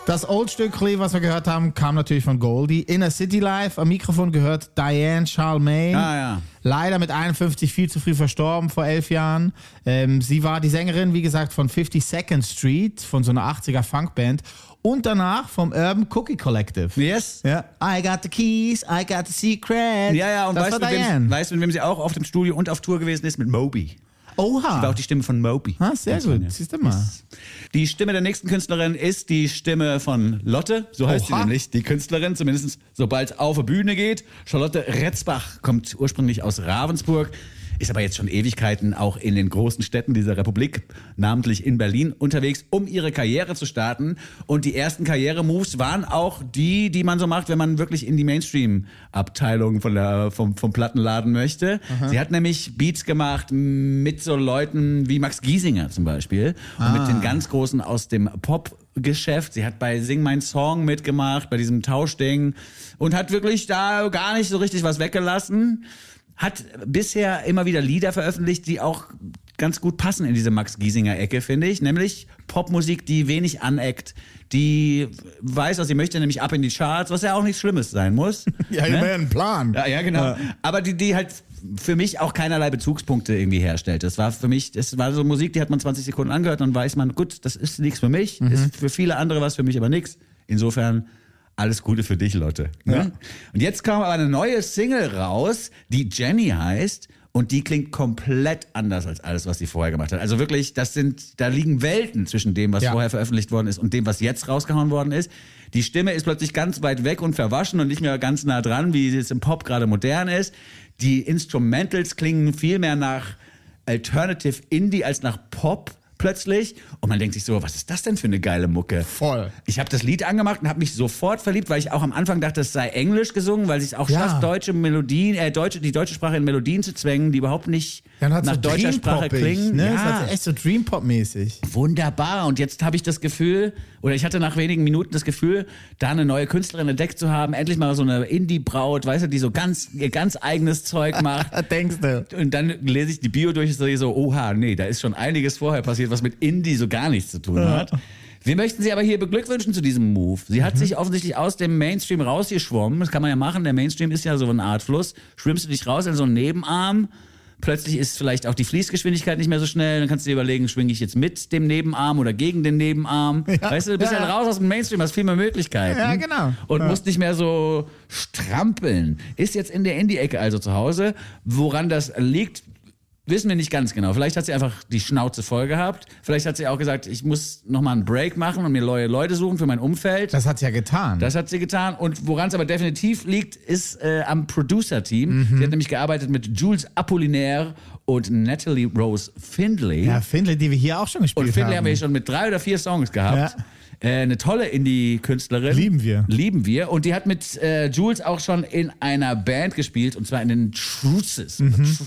Das Old-Stückli, was wir gehört haben, kam natürlich von Goldie. Inner City Life, am Mikrofon gehört Diane Charlemagne. Ah, ja. Leider mit 51 viel zu früh verstorben, vor 11 Jahren. Sie war die Sängerin, wie gesagt, von 52nd Street, von so einer 80er-Funkband. Und danach vom Urban Cookie Collective. Yes. Ja. I got the keys, I got the secret. Ja, und das weißt war du, Diane. mit wem sie auch auf dem Studio und auf Tour gewesen ist? Mit Moby. Oha. Sie war auch die Stimme von Moby. Ah, sehr gut. Siehst du mal. Die Stimme der nächsten Künstlerin ist die Stimme von Lotte. So heißt sie Oha. nämlich, die Künstlerin, zumindest sobald es auf die Bühne geht. Charlotte Retzbach kommt ursprünglich aus Ravensburg, ist aber jetzt schon Ewigkeiten auch in den großen Städten dieser Republik, namentlich in Berlin, unterwegs, um ihre Karriere zu starten. Und die ersten Karrieremoves waren auch die man so macht, wenn man wirklich in die Mainstream-Abteilung vom Plattenladen möchte. Sie hat nämlich Beats gemacht mit so Leuten wie Max Giesinger zum Beispiel und mit den ganz Großen aus dem Pop-Geschäft. Sie hat bei Sing Mein Song mitgemacht, bei diesem Tauschding und hat wirklich da gar nicht so richtig was weggelassen. Hat bisher immer wieder Lieder veröffentlicht, die auch ganz gut passen in diese Max Giesinger-Ecke, finde ich. Nämlich Popmusik, die wenig aneckt, die weiß, was sie möchte, nämlich ab in die Charts, was ja auch nichts Schlimmes sein muss. Ja, ne? immer ein Plan. Ja, genau. Aber die halt für mich auch keinerlei Bezugspunkte irgendwie herstellt. Das war so Musik, die hat man 20 Sekunden angehört und weiß man, gut, das ist nichts für mich, ist für viele andere was, für mich aber nichts. Insofern alles Gute für dich, Lotte. Ne? Ja. Und jetzt kam aber eine neue Single raus, die Jenny heißt. Und die klingt komplett anders als alles, was sie vorher gemacht hat. Also wirklich, da liegen Welten zwischen dem, was vorher veröffentlicht worden ist und dem, was jetzt rausgehauen worden ist. Die Stimme ist plötzlich ganz weit weg und verwaschen und nicht mehr ganz nah dran, wie es im Pop gerade modern ist. Die Instrumentals klingen viel mehr nach Alternative Indie als nach Pop plötzlich. Und man denkt sich so, was ist das denn für eine geile Mucke? Voll. Ich habe das Lied angemacht und habe mich sofort verliebt, weil ich auch am Anfang dachte, es sei Englisch gesungen, weil sie es auch schafft, deutsche Melodien, die deutsche Sprache in Melodien zu zwängen, die überhaupt nicht nach so deutscher Sprache klingen. Ne? Ja. Das hat echt so Dream-Pop-mäßig. Wunderbar. Und jetzt habe ich das Gefühl, oder ich hatte nach wenigen Minuten das Gefühl, da eine neue Künstlerin entdeckt zu haben, endlich mal so eine Indie-Braut, weißt du, die so ihr ganz eigenes Zeug macht. Denkst du? Und dann lese ich die Bio durch und sehe so, oha, nee, da ist schon einiges vorher passiert, was mit Indie so gar nichts zu tun hat. Wir möchten sie aber hier beglückwünschen zu diesem Move. Sie hat sich offensichtlich aus dem Mainstream rausgeschwommen. Das kann man ja machen. Der Mainstream ist ja so eine Art Fluss. Schwimmst du dich raus in so einen Nebenarm. Plötzlich ist vielleicht auch die Fließgeschwindigkeit nicht mehr so schnell. Dann kannst du dir überlegen, schwinge ich jetzt mit dem Nebenarm oder gegen den Nebenarm. Ja. Weißt du, du bist ja raus aus dem Mainstream, hast viel mehr Möglichkeiten. Ja, genau. Und musst nicht mehr so strampeln. Ist jetzt in der Indie-Ecke also zu Hause. Woran das liegt, wissen wir nicht ganz genau. Vielleicht hat sie einfach die Schnauze voll gehabt. Vielleicht hat sie auch gesagt, ich muss nochmal einen Break machen und mir neue Leute suchen für mein Umfeld. Das hat sie ja getan. Das hat sie getan. Und woran es aber definitiv liegt, ist am Producer-Team. Sie hat nämlich gearbeitet mit Jules Apollinaire und Natalie Rose Findlay. Ja, Findlay, die wir hier auch schon gespielt Und Findlay haben wir haben. schon mit 3 oder 4 Songs gehabt. Ja. Eine tolle Indie-Künstlerin. Lieben wir. Und die hat mit Jules auch schon in einer Band gespielt, und zwar in den Truces.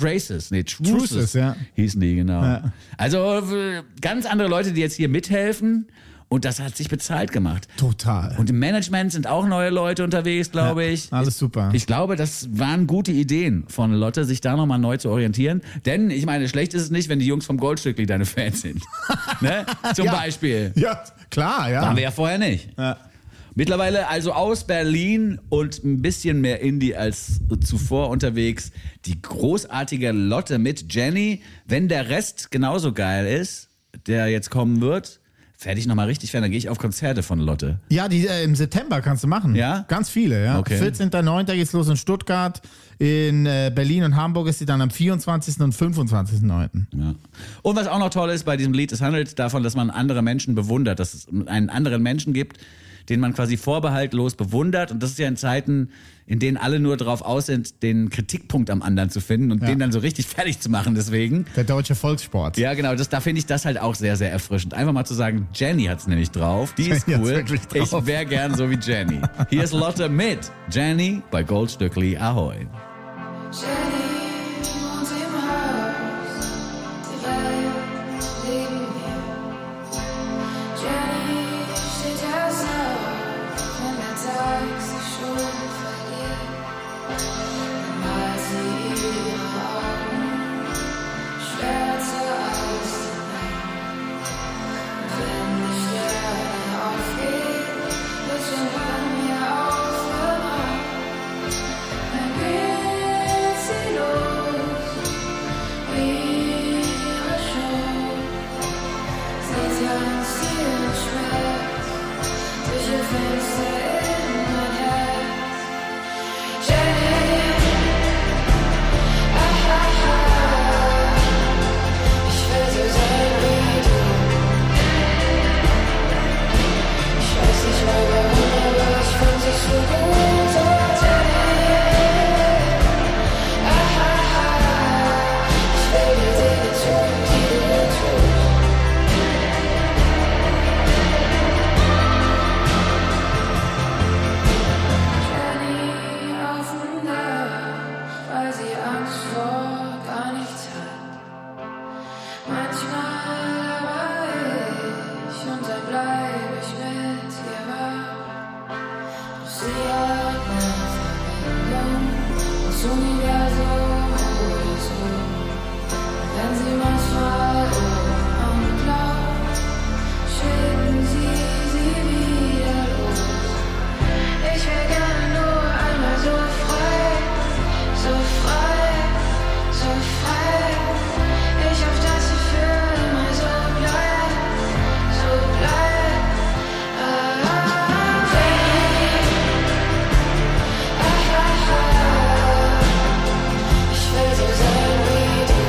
Truces, ja. Hießen die, genau. Ja. Also ganz andere Leute, die jetzt hier mithelfen. Und das hat sich bezahlt gemacht. Total. Und im Management sind auch neue Leute unterwegs, glaube ich. Alles super. Ich glaube, das waren gute Ideen von Lotte, sich da nochmal neu zu orientieren. Denn, ich meine, schlecht ist es nicht, wenn die Jungs vom Goldstückli deine Fans sind. Ne? Zum Beispiel. Ja, klar, ja. Waren wir ja vorher nicht. Ja. Mittlerweile also aus Berlin und ein bisschen mehr Indie als zuvor unterwegs. Die großartige Lotte mit Jenny. Wenn der Rest genauso geil ist, der jetzt kommen wird, werde ich nochmal richtig Fan, dann gehe ich auf Konzerte von Lotte. Ja, die im September kannst du machen. Ja? Ganz viele, ja. Okay. 14.09. geht's los in Stuttgart. In Berlin und Hamburg ist sie dann am 24. und 25.09. Ja. Und was auch noch toll ist bei diesem Lied, es handelt davon, dass man andere Menschen bewundert, dass es einen anderen Menschen gibt, den man quasi vorbehaltlos bewundert. Und das ist ja in Zeiten, in denen alle nur darauf aus sind, den Kritikpunkt am anderen zu finden und den dann so richtig fertig zu machen deswegen. Der deutsche Volkssport. Ja, genau, da finde ich das halt auch sehr, sehr erfrischend. Einfach mal zu sagen, Jenny hat's nämlich drauf. Die ist Jenny hat's cool. wirklich drauf. Ich wäre gern so wie Jenny. Hier ist Lotte mit Jenny bei Goldstückli. Ahoi. Jenny wohnt im Haus, direkt neben mir. Jenny steht erst auf, wenn der Tag sich schon vergeht. Dann malt sie ihre Augen schwärzer als die Nacht. Und wenn die Sterne aufgehen, sie hat eine Verbindung, das Universum oder so. Wenn sie manchmal oben glaubt, schicken sie wieder los. Ich will gerne nur einmal so frei, so frei, so frei. Ich hoffe, dass sie für immer so bleibt, so bleibt. Ich will so sein wie du.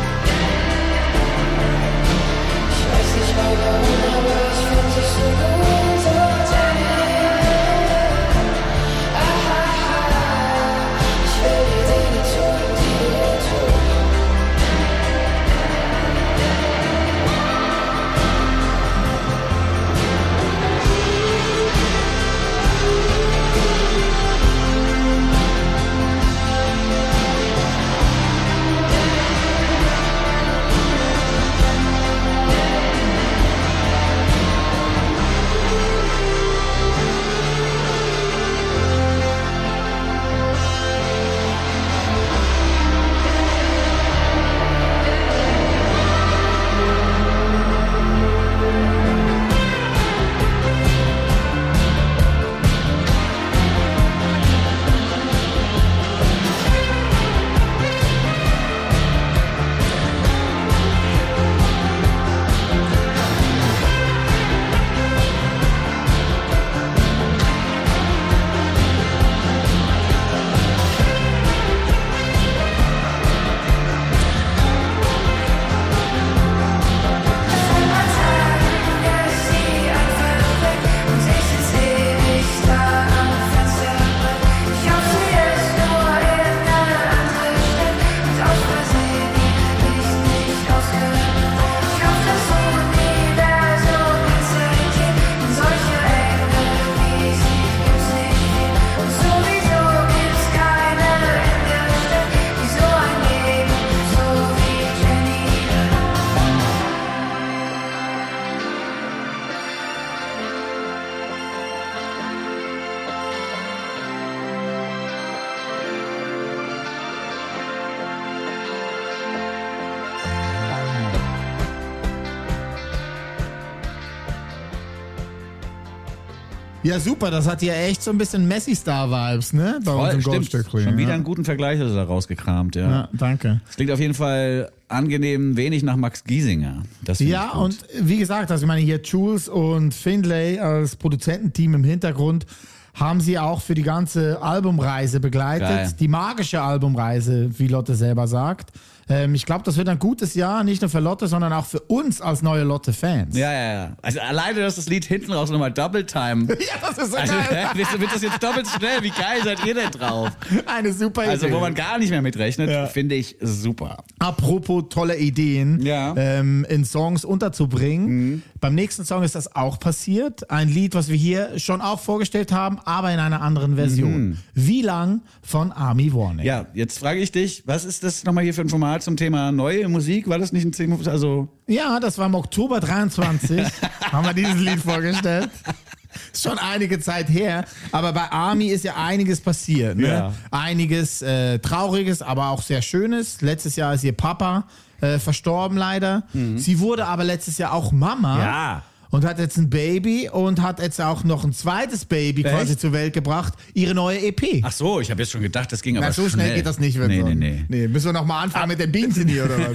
Ich weiß nicht mal warum, aber ich find dich so gut, so ich will die Dinge tun, die du tust. Ja, super, das hat ja echt so ein bisschen Messi-Star-Vibes, ne? Bei uns im Goldstück. Schon wieder einen guten Vergleich hast du da rausgekramt, ja. Ja, danke. Es klingt auf jeden Fall angenehm wenig nach Max Giesinger. Das finde Ja, ich gut. und wie gesagt, also ich meine hier Jules und Findlay als Produzententeam im Hintergrund haben sie auch für die ganze Albumreise begleitet. Geil. Die magische Albumreise, wie Lotte selber sagt. Ich glaube, das wird ein gutes Jahr, nicht nur für Lotte, sondern auch für uns als neue Lotte-Fans. Ja. Also alleine, dass das Lied hinten raus nochmal Double Time. Ja, das ist so Also geil. wird das jetzt doppelt schnell? Wie geil seid ihr denn drauf? Eine super Idee. Also wo man gar nicht mehr mitrechnet, finde ich super. Apropos tolle Ideen, Ja. in Songs unterzubringen. Beim nächsten Song ist das auch passiert. Ein Lied, was wir hier schon auch vorgestellt haben, aber in einer anderen Version. Wie lang von Army Warning? Ja, jetzt frage ich dich, was ist das nochmal hier für ein Format zum Thema neue Musik? War das nicht ein Thema? Also Ja, das war im Oktober 23, haben wir dieses Lied vorgestellt. Ist schon einige Zeit her, aber bei Army ist ja einiges passiert. Ne? Ja. Einiges Trauriges, aber auch sehr Schönes. Letztes Jahr ist ihr Papa verstorben leider. Sie wurde aber letztes Jahr auch Mama. Ja. Und hat jetzt ein Baby und hat jetzt auch noch ein zweites Baby quasi zur Welt gebracht. Ihre neue EP. ach so, ich habe jetzt schon gedacht, das ging aber Na, so schnell geht das nicht. Nee. Nee, müssen wir nochmal anfangen mit der Bienchen hier, oder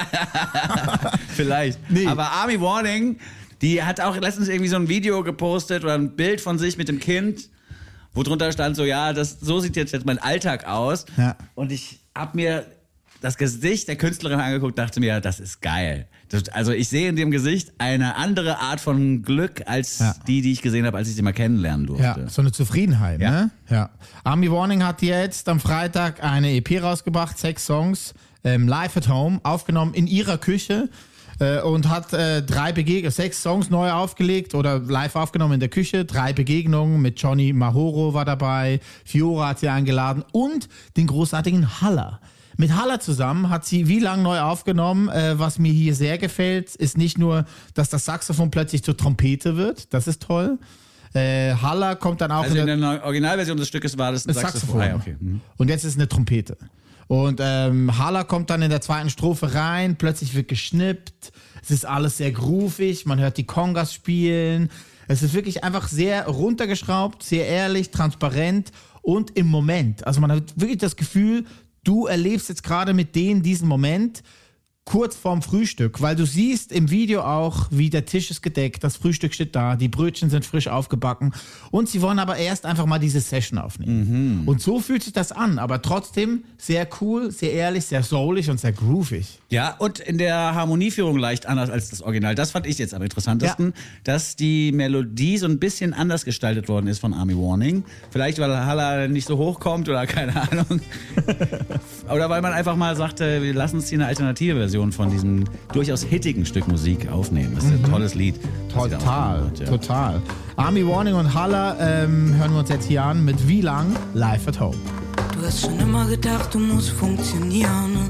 was? Vielleicht. Nee. Aber Army Warning, die hat auch letztens irgendwie so ein Video gepostet oder ein Bild von sich mit dem Kind, wo drunter stand so, ja, so sieht jetzt mein Alltag aus. Ja. Und ich habe mir das Gesicht der Künstlerin angeguckt, dachte mir, das ist geil. Also ich sehe in dem Gesicht eine andere Art von Glück als die ich gesehen habe, als ich sie mal kennenlernen durfte. Ja, so eine Zufriedenheit, Ja. ne? Ja. Army Warning hat jetzt am Freitag eine EP rausgebracht, 6 Songs, live at home, aufgenommen in ihrer Küche und hat 6 Songs neu aufgelegt oder live aufgenommen in der Küche, 3 Begegnungen mit Johnny Mahoro war dabei, Fiora hat sie eingeladen und den großartigen Haller. Mit Haller zusammen hat sie wie lang neu aufgenommen. Was mir hier sehr gefällt, ist nicht nur, dass das Saxophon plötzlich zur Trompete wird. Das ist toll. Haller kommt dann auch Also in der Originalversion des Stückes war das ein Saxophon. Ah, ja, okay. Und jetzt ist eine Trompete. Und Haller kommt dann in der zweiten Strophe rein, plötzlich wird geschnippt, es ist alles sehr groovig, man hört die Congas spielen. Es ist wirklich einfach sehr runtergeschraubt, sehr ehrlich, transparent und im Moment. Also man hat wirklich das Gefühl, du erlebst jetzt gerade mit denen diesen Moment kurz vorm Frühstück, weil du siehst im Video auch, wie der Tisch ist gedeckt, das Frühstück steht da, die Brötchen sind frisch aufgebacken und sie wollen aber erst einfach mal diese Session aufnehmen. Und so fühlt sich das an, aber trotzdem sehr cool, sehr ehrlich, sehr soulig und sehr groovig. Ja, und in der Harmonieführung leicht anders als das Original. Das fand ich jetzt am interessantesten, dass die Melodie so ein bisschen anders gestaltet worden ist von Army Warning. Vielleicht, weil Haller nicht so hoch kommt oder keine Ahnung. Oder weil man einfach mal sagte, wir lassen uns hier eine alternative Version von diesem durchaus hittigen Stück Musik aufnehmen. Das ist ein tolles Lied. Total. Army Warning und Haller hören wir uns jetzt hier an mit Wie lang? Live at Home. Du hast schon immer gedacht, du musst funktionieren.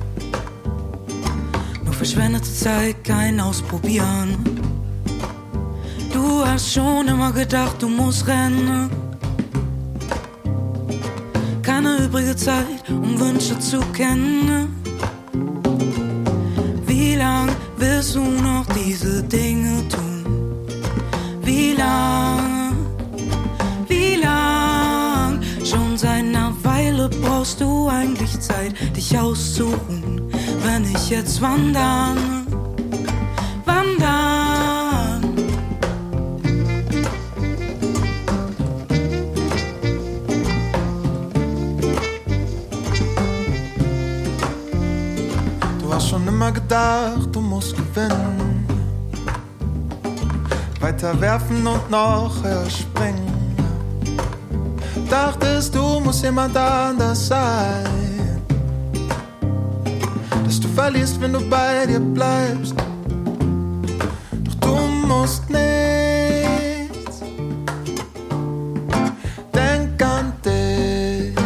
Nur verschwendete Zeit, kein Ausprobieren. Du hast schon immer gedacht, du musst rennen. Keine übrige Zeit, um Wünsche zu kennen. Wie lang willst du noch diese Dinge tun? Wie lang? Schon seit einer Weile brauchst du eigentlich Zeit, dich auszuruhen. Wenn ich jetzt wandern. Du hast schon immer gedacht, du musst gewinnen. Weiter werfen und noch höher springen. Dachtest du, musst jemand anders sein. Dass du verlierst, wenn du bei dir bleibst. Doch du musst nichts. Denk an dich.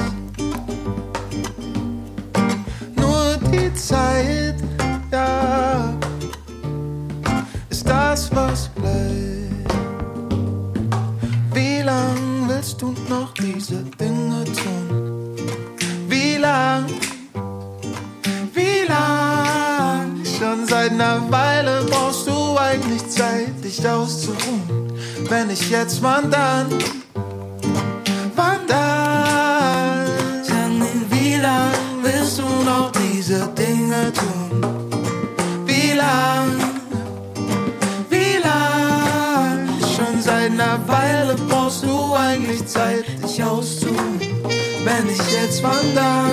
Nur die Zeit, ja, ist das, was bleibt. Wie lang willst du noch diese Dinge tun? Wie lang? Schon seit einer Weile brauchst du eigentlich Zeit, dich auszuruhen. Wenn ich jetzt wandern. Sag mir, wie lang willst du noch diese Dinge tun? Wie lang? Schon seit einer Weile brauchst du eigentlich Zeit, dich auszuruhen. Wenn ich jetzt wandern.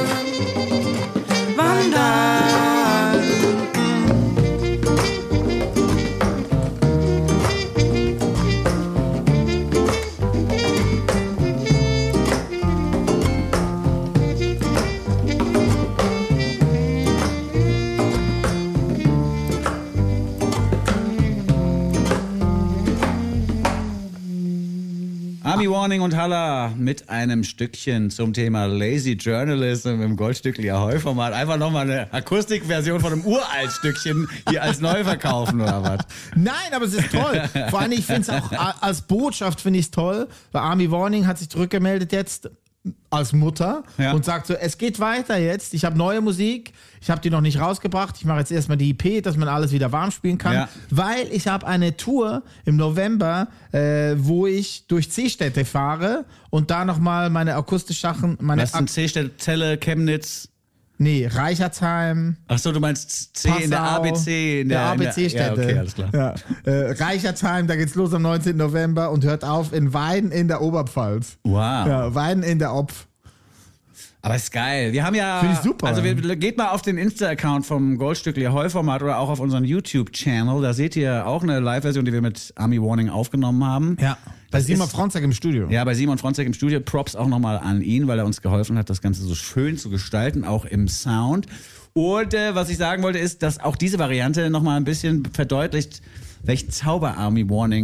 Army Warning und Haller mit einem Stückchen zum Thema Lazy Journalism im Goldstückli Ahoi-Format. Einfach nochmal eine Akustikversion von einem Uraltstückchen hier als neu verkaufen oder was? Nein, aber es ist toll. Vor allem, ich finde es auch als Botschaft finde ich es toll, weil Army Warning hat sich zurückgemeldet jetzt als Mutter und sagt so, es geht weiter jetzt, ich habe neue Musik, ich habe die noch nicht rausgebracht, ich mache jetzt erstmal die EP, dass man alles wieder warm spielen kann, weil ich habe eine Tour im November, wo ich durch C-Städte fahre und da nochmal meine akustischen Sachen... Was sind C-Städte? Celle, Chemnitz? Nee, Reichertsheim. Ach so, du meinst C Passau, in der ABC? In der ABC-Städte. Ja, okay, alles klar. Ja. Reichertsheim, da geht's los am 19. November und hört auf in Weiden in der Oberpfalz. Wow. Ja, Weiden in der Opf. Aber ist geil. Wir haben ja... Finde ich super. Also geht mal auf den Insta-Account vom Goldstückli Ahoi-Format oder auch auf unseren YouTube-Channel. Da seht ihr auch eine Live-Version, die wir mit Army Warning aufgenommen haben. Ja. Bei Simon Fronzek im Studio. Ja, bei Simon Fronzek im Studio. Props auch nochmal an ihn, weil er uns geholfen hat, das Ganze so schön zu gestalten, auch im Sound. Und was ich sagen wollte, ist, dass auch diese Variante nochmal ein bisschen verdeutlicht, welchen Zauber Army Warning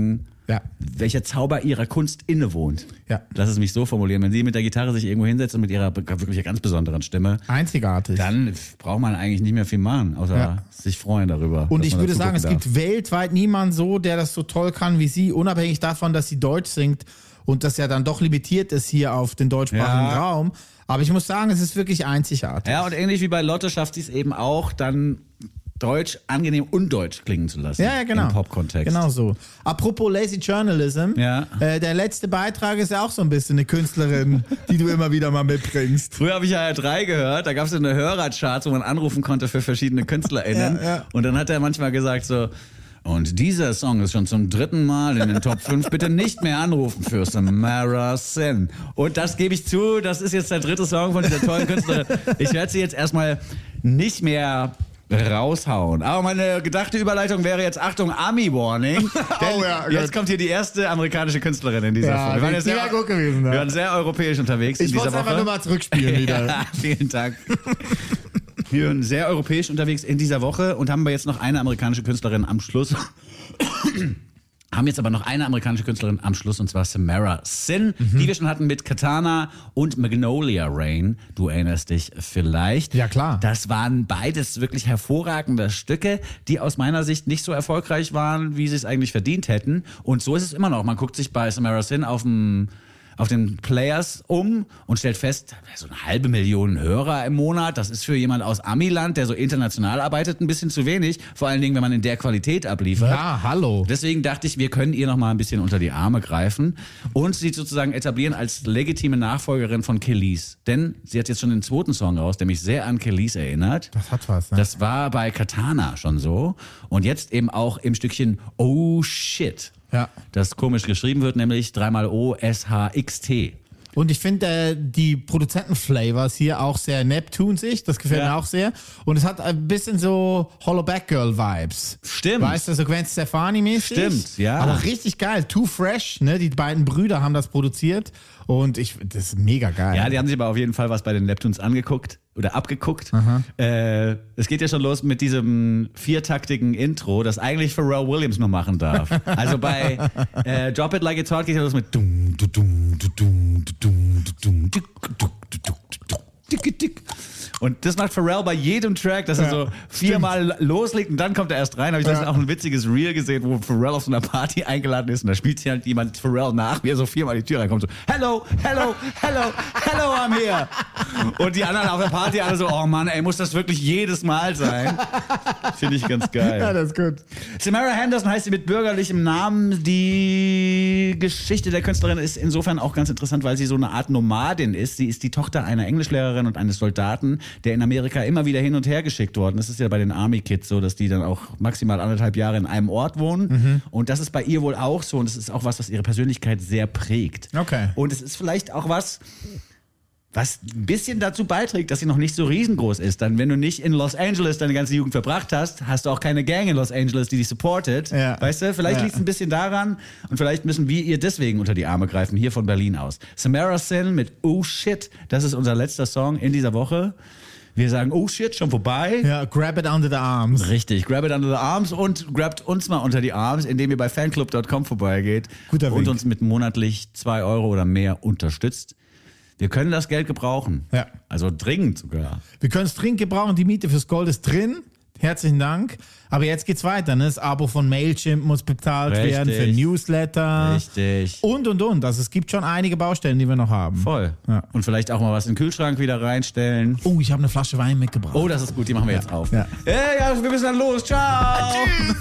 welcher Zauber ihrer Kunst innewohnt. Ja. Lass es mich so formulieren. Wenn sie mit der Gitarre sich irgendwo hinsetzt und mit ihrer wirklich ganz besonderen Stimme, einzigartig, dann braucht man eigentlich nicht mehr viel machen, außer sich freuen darüber. Und ich würde sagen, es gibt weltweit niemanden so, der das so toll kann wie sie, unabhängig davon, dass sie Deutsch singt und das ja dann doch limitiert ist hier auf den deutschsprachigen Raum. Aber ich muss sagen, es ist wirklich einzigartig. Ja, und ähnlich wie bei Lotte schafft sie es eben auch, dann Deutsch angenehm undeutsch klingen zu lassen. Ja, genau. Im Pop-Kontext. Genau so. Apropos Lazy Journalism, der letzte Beitrag ist ja auch so ein bisschen eine Künstlerin, die du immer wieder mal mitbringst. Früher habe ich ja 3 gehört, da gab es eine Hörerchart, wo man anrufen konnte für verschiedene KünstlerInnen. Und dann hat er manchmal gesagt so, und dieser Song ist schon zum 3. Mal in den Top 5. Bitte nicht mehr anrufen für Samara Sin. Und das gebe ich zu, das ist jetzt der 3. Song von dieser tollen Künstlerin. Ich werde sie jetzt erstmal nicht mehr raushauen. Aber meine gedachte Überleitung wäre jetzt, Achtung, Army Warning. Denn jetzt kommt hier die erste amerikanische Künstlerin in dieser Folge. Wir waren gut gewesen. Wir waren sehr europäisch unterwegs in dieser Woche. Ich wollte einfach nur mal zurückspielen wieder. Ja, vielen Dank. Wir sind sehr europäisch unterwegs in dieser Woche und haben aber jetzt noch eine amerikanische Künstlerin am Schluss. Haben jetzt aber noch eine amerikanische Künstlerin am Schluss, und zwar Samara Sin, die wir schon hatten mit Katana und Magnolia Rain. Du erinnerst dich vielleicht. Ja, klar. Das waren beides wirklich hervorragende Stücke, die aus meiner Sicht nicht so erfolgreich waren, wie sie es eigentlich verdient hätten. Und so ist es immer noch. Man guckt sich bei Samara Sin auf den Players um und stellt fest, so 500.000 Hörer im Monat, das ist für jemand aus Amiland, der so international arbeitet, ein bisschen zu wenig. Vor allen Dingen, wenn man in der Qualität abliefert. Ja, hallo. Deswegen dachte ich, wir können ihr noch mal ein bisschen unter die Arme greifen und sie sozusagen etablieren als legitime Nachfolgerin von Kelis. Denn sie hat jetzt schon den 2. Song raus, der mich sehr an Kelis erinnert. Das hat was, ne? Das war bei Katana schon so. Und jetzt eben auch im Stückchen Oh Shit. Ja. Das komisch geschrieben wird, nämlich 3-mal O-S-H-X-T. Und ich finde die Produzentenflavors hier auch sehr Neptune-sich, das gefällt mir auch sehr. Und es hat ein bisschen so Hollow Back Girl Vibes. Stimmt. Weißt du, so Gwen Stefani-mäßig. Stimmt, ja. Aber richtig geil. Too Fresh, ne? Die beiden Brüder haben das produziert. Und das ist mega geil. Ja, die haben sich aber auf jeden Fall was bei den Neptunes angeguckt oder abgeguckt. Es geht ja schon los mit diesem 4-taktigen Intro, das eigentlich Pharrell Williams nur machen darf. Also bei Drop It Like It's Hot geht ja los mit dum, dum, dum, dum, dum, dum, dum, und das macht Pharrell bei jedem Track, dass er so 4-mal loslegt und dann kommt er erst rein. Habe ich das auch ein witziges Reel gesehen, wo Pharrell auf so einer Party eingeladen ist und da spielt sich halt jemand Pharrell nach, wie er so 4-mal die Tür reinkommt. So, hello, hello, hello, hello, I'm here. Und die anderen auf der Party alle so, oh Mann, ey, muss das wirklich jedes Mal sein? Finde ich ganz geil. Ja, das ist gut. Samara Henderson heißt sie mit bürgerlichem Namen. Die Geschichte der Künstlerin ist insofern auch ganz interessant, weil sie so eine Art Nomadin ist. Sie ist die Tochter einer Englischlehrerin und eines Soldaten, der in Amerika immer wieder hin und her geschickt worden ist. Das ist ja bei den Army Kids so, dass die dann auch maximal 1,5 Jahre in einem Ort wohnen. Und das ist bei ihr wohl auch so. Und das ist auch was ihre Persönlichkeit sehr prägt. Okay. Und es ist vielleicht auch was ein bisschen dazu beiträgt, dass sie noch nicht so riesengroß ist. Dann, wenn du nicht in Los Angeles deine ganze Jugend verbracht hast, hast du auch keine Gang in Los Angeles, die dich supportet. Ja. Weißt du, vielleicht liegt es ein bisschen daran und vielleicht müssen wir ihr deswegen unter die Arme greifen, hier von Berlin aus. Samara Sin mit Oh Shit, das ist unser letzter Song in dieser Woche. Wir sagen, oh shit, schon vorbei. Ja, grab it under the arms. Richtig, grab it under the arms und grabt uns mal unter die Arms, indem ihr bei fanclub.com vorbeigeht und uns mit monatlich 2 Euro oder mehr unterstützt. Wir können das Geld gebrauchen. Ja. Also dringend sogar. Wir können es dringend gebrauchen. Die Miete fürs Gold ist drin. Herzlichen Dank. Aber jetzt geht's weiter. Ne? Das Abo von Mailchimp muss bezahlt werden, für Newsletter. Richtig. Und. Also es gibt schon einige Baustellen, die wir noch haben. Voll. Ja. Und vielleicht auch mal was in den Kühlschrank wieder reinstellen. Oh, ich habe eine Flasche Wein mitgebracht. Oh, das ist gut. Die machen wir jetzt auf. Ja, wir müssen dann los. Ciao.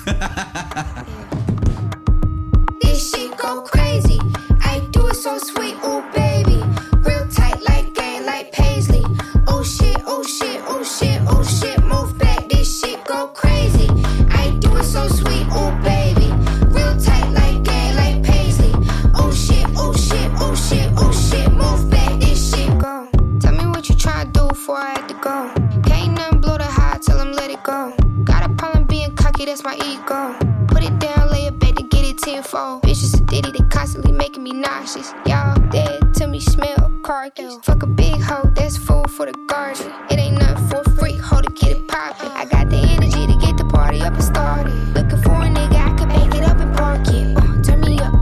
This shit go crazy. I do it so sweet, oh baby. Real tight like gang, like Paisley. Oh shit, oh shit, oh shit, oh shit. Move back, this shit go crazy. I do it so sweet, oh baby. Real tight like gang, like Paisley. Oh shit, oh shit, oh shit, oh shit. Move back, this shit go. Tell me what you tryna do before I had to go. Can't nothing blow the high, tell him let it go. Got a problem being cocky, that's my ego. Put it down, lay it back to get it tenfold. Bitches a ditty, they constantly making me nauseous. Y'all dead to me, smell carcass. Fuck a big hoe, that's food for the garden. It ain't nothing for free, hoe to get it poppin'. I got the energy to get the party up and started. Looking for a nigga, I could back it up and park it. Turn me up,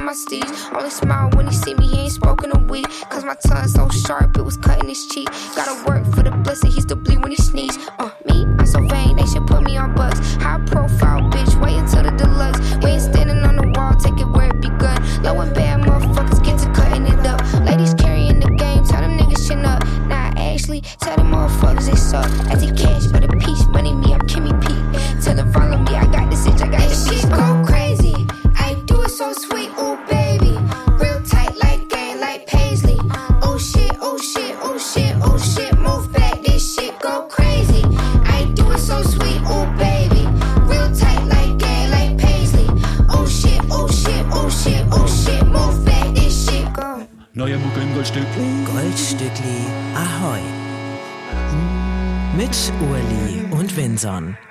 my steeds. Only smile when he see me, he ain't spoken a week. Cause my tongue so sharp, it was cutting his cheek. Gotta work for the blessing, he still bleed when he sneeze. Me, I'm so vain, they should put me on bucks. High profile, bitch, wait until the deluxe. We ain't standing on the wall, take it where it begun. Low and bad motherfuckers get to cutting it up. Ladies carrying the game, tell them niggas chin up. Nah, Ashley, tell them motherfuckers they suck. As he cash for the peach, money me, I'm Kimmy P. Tell them follow me, I got this itch, I got this shit. Go crazy, I do it so sweet, oh baby. Real tight like gang, like Paisley. Oh shit, oh shit, oh shit, oh shit, move back, this shit go crazy. I do it so sweet, oh baby. Real tight like gang, like Paisley. Oh shit, oh shit, oh shit, oh shit, move back, this shit go. Neue Mucke im Goldstückli. Goldstückli Ahoi. Mit Urli und Vinson.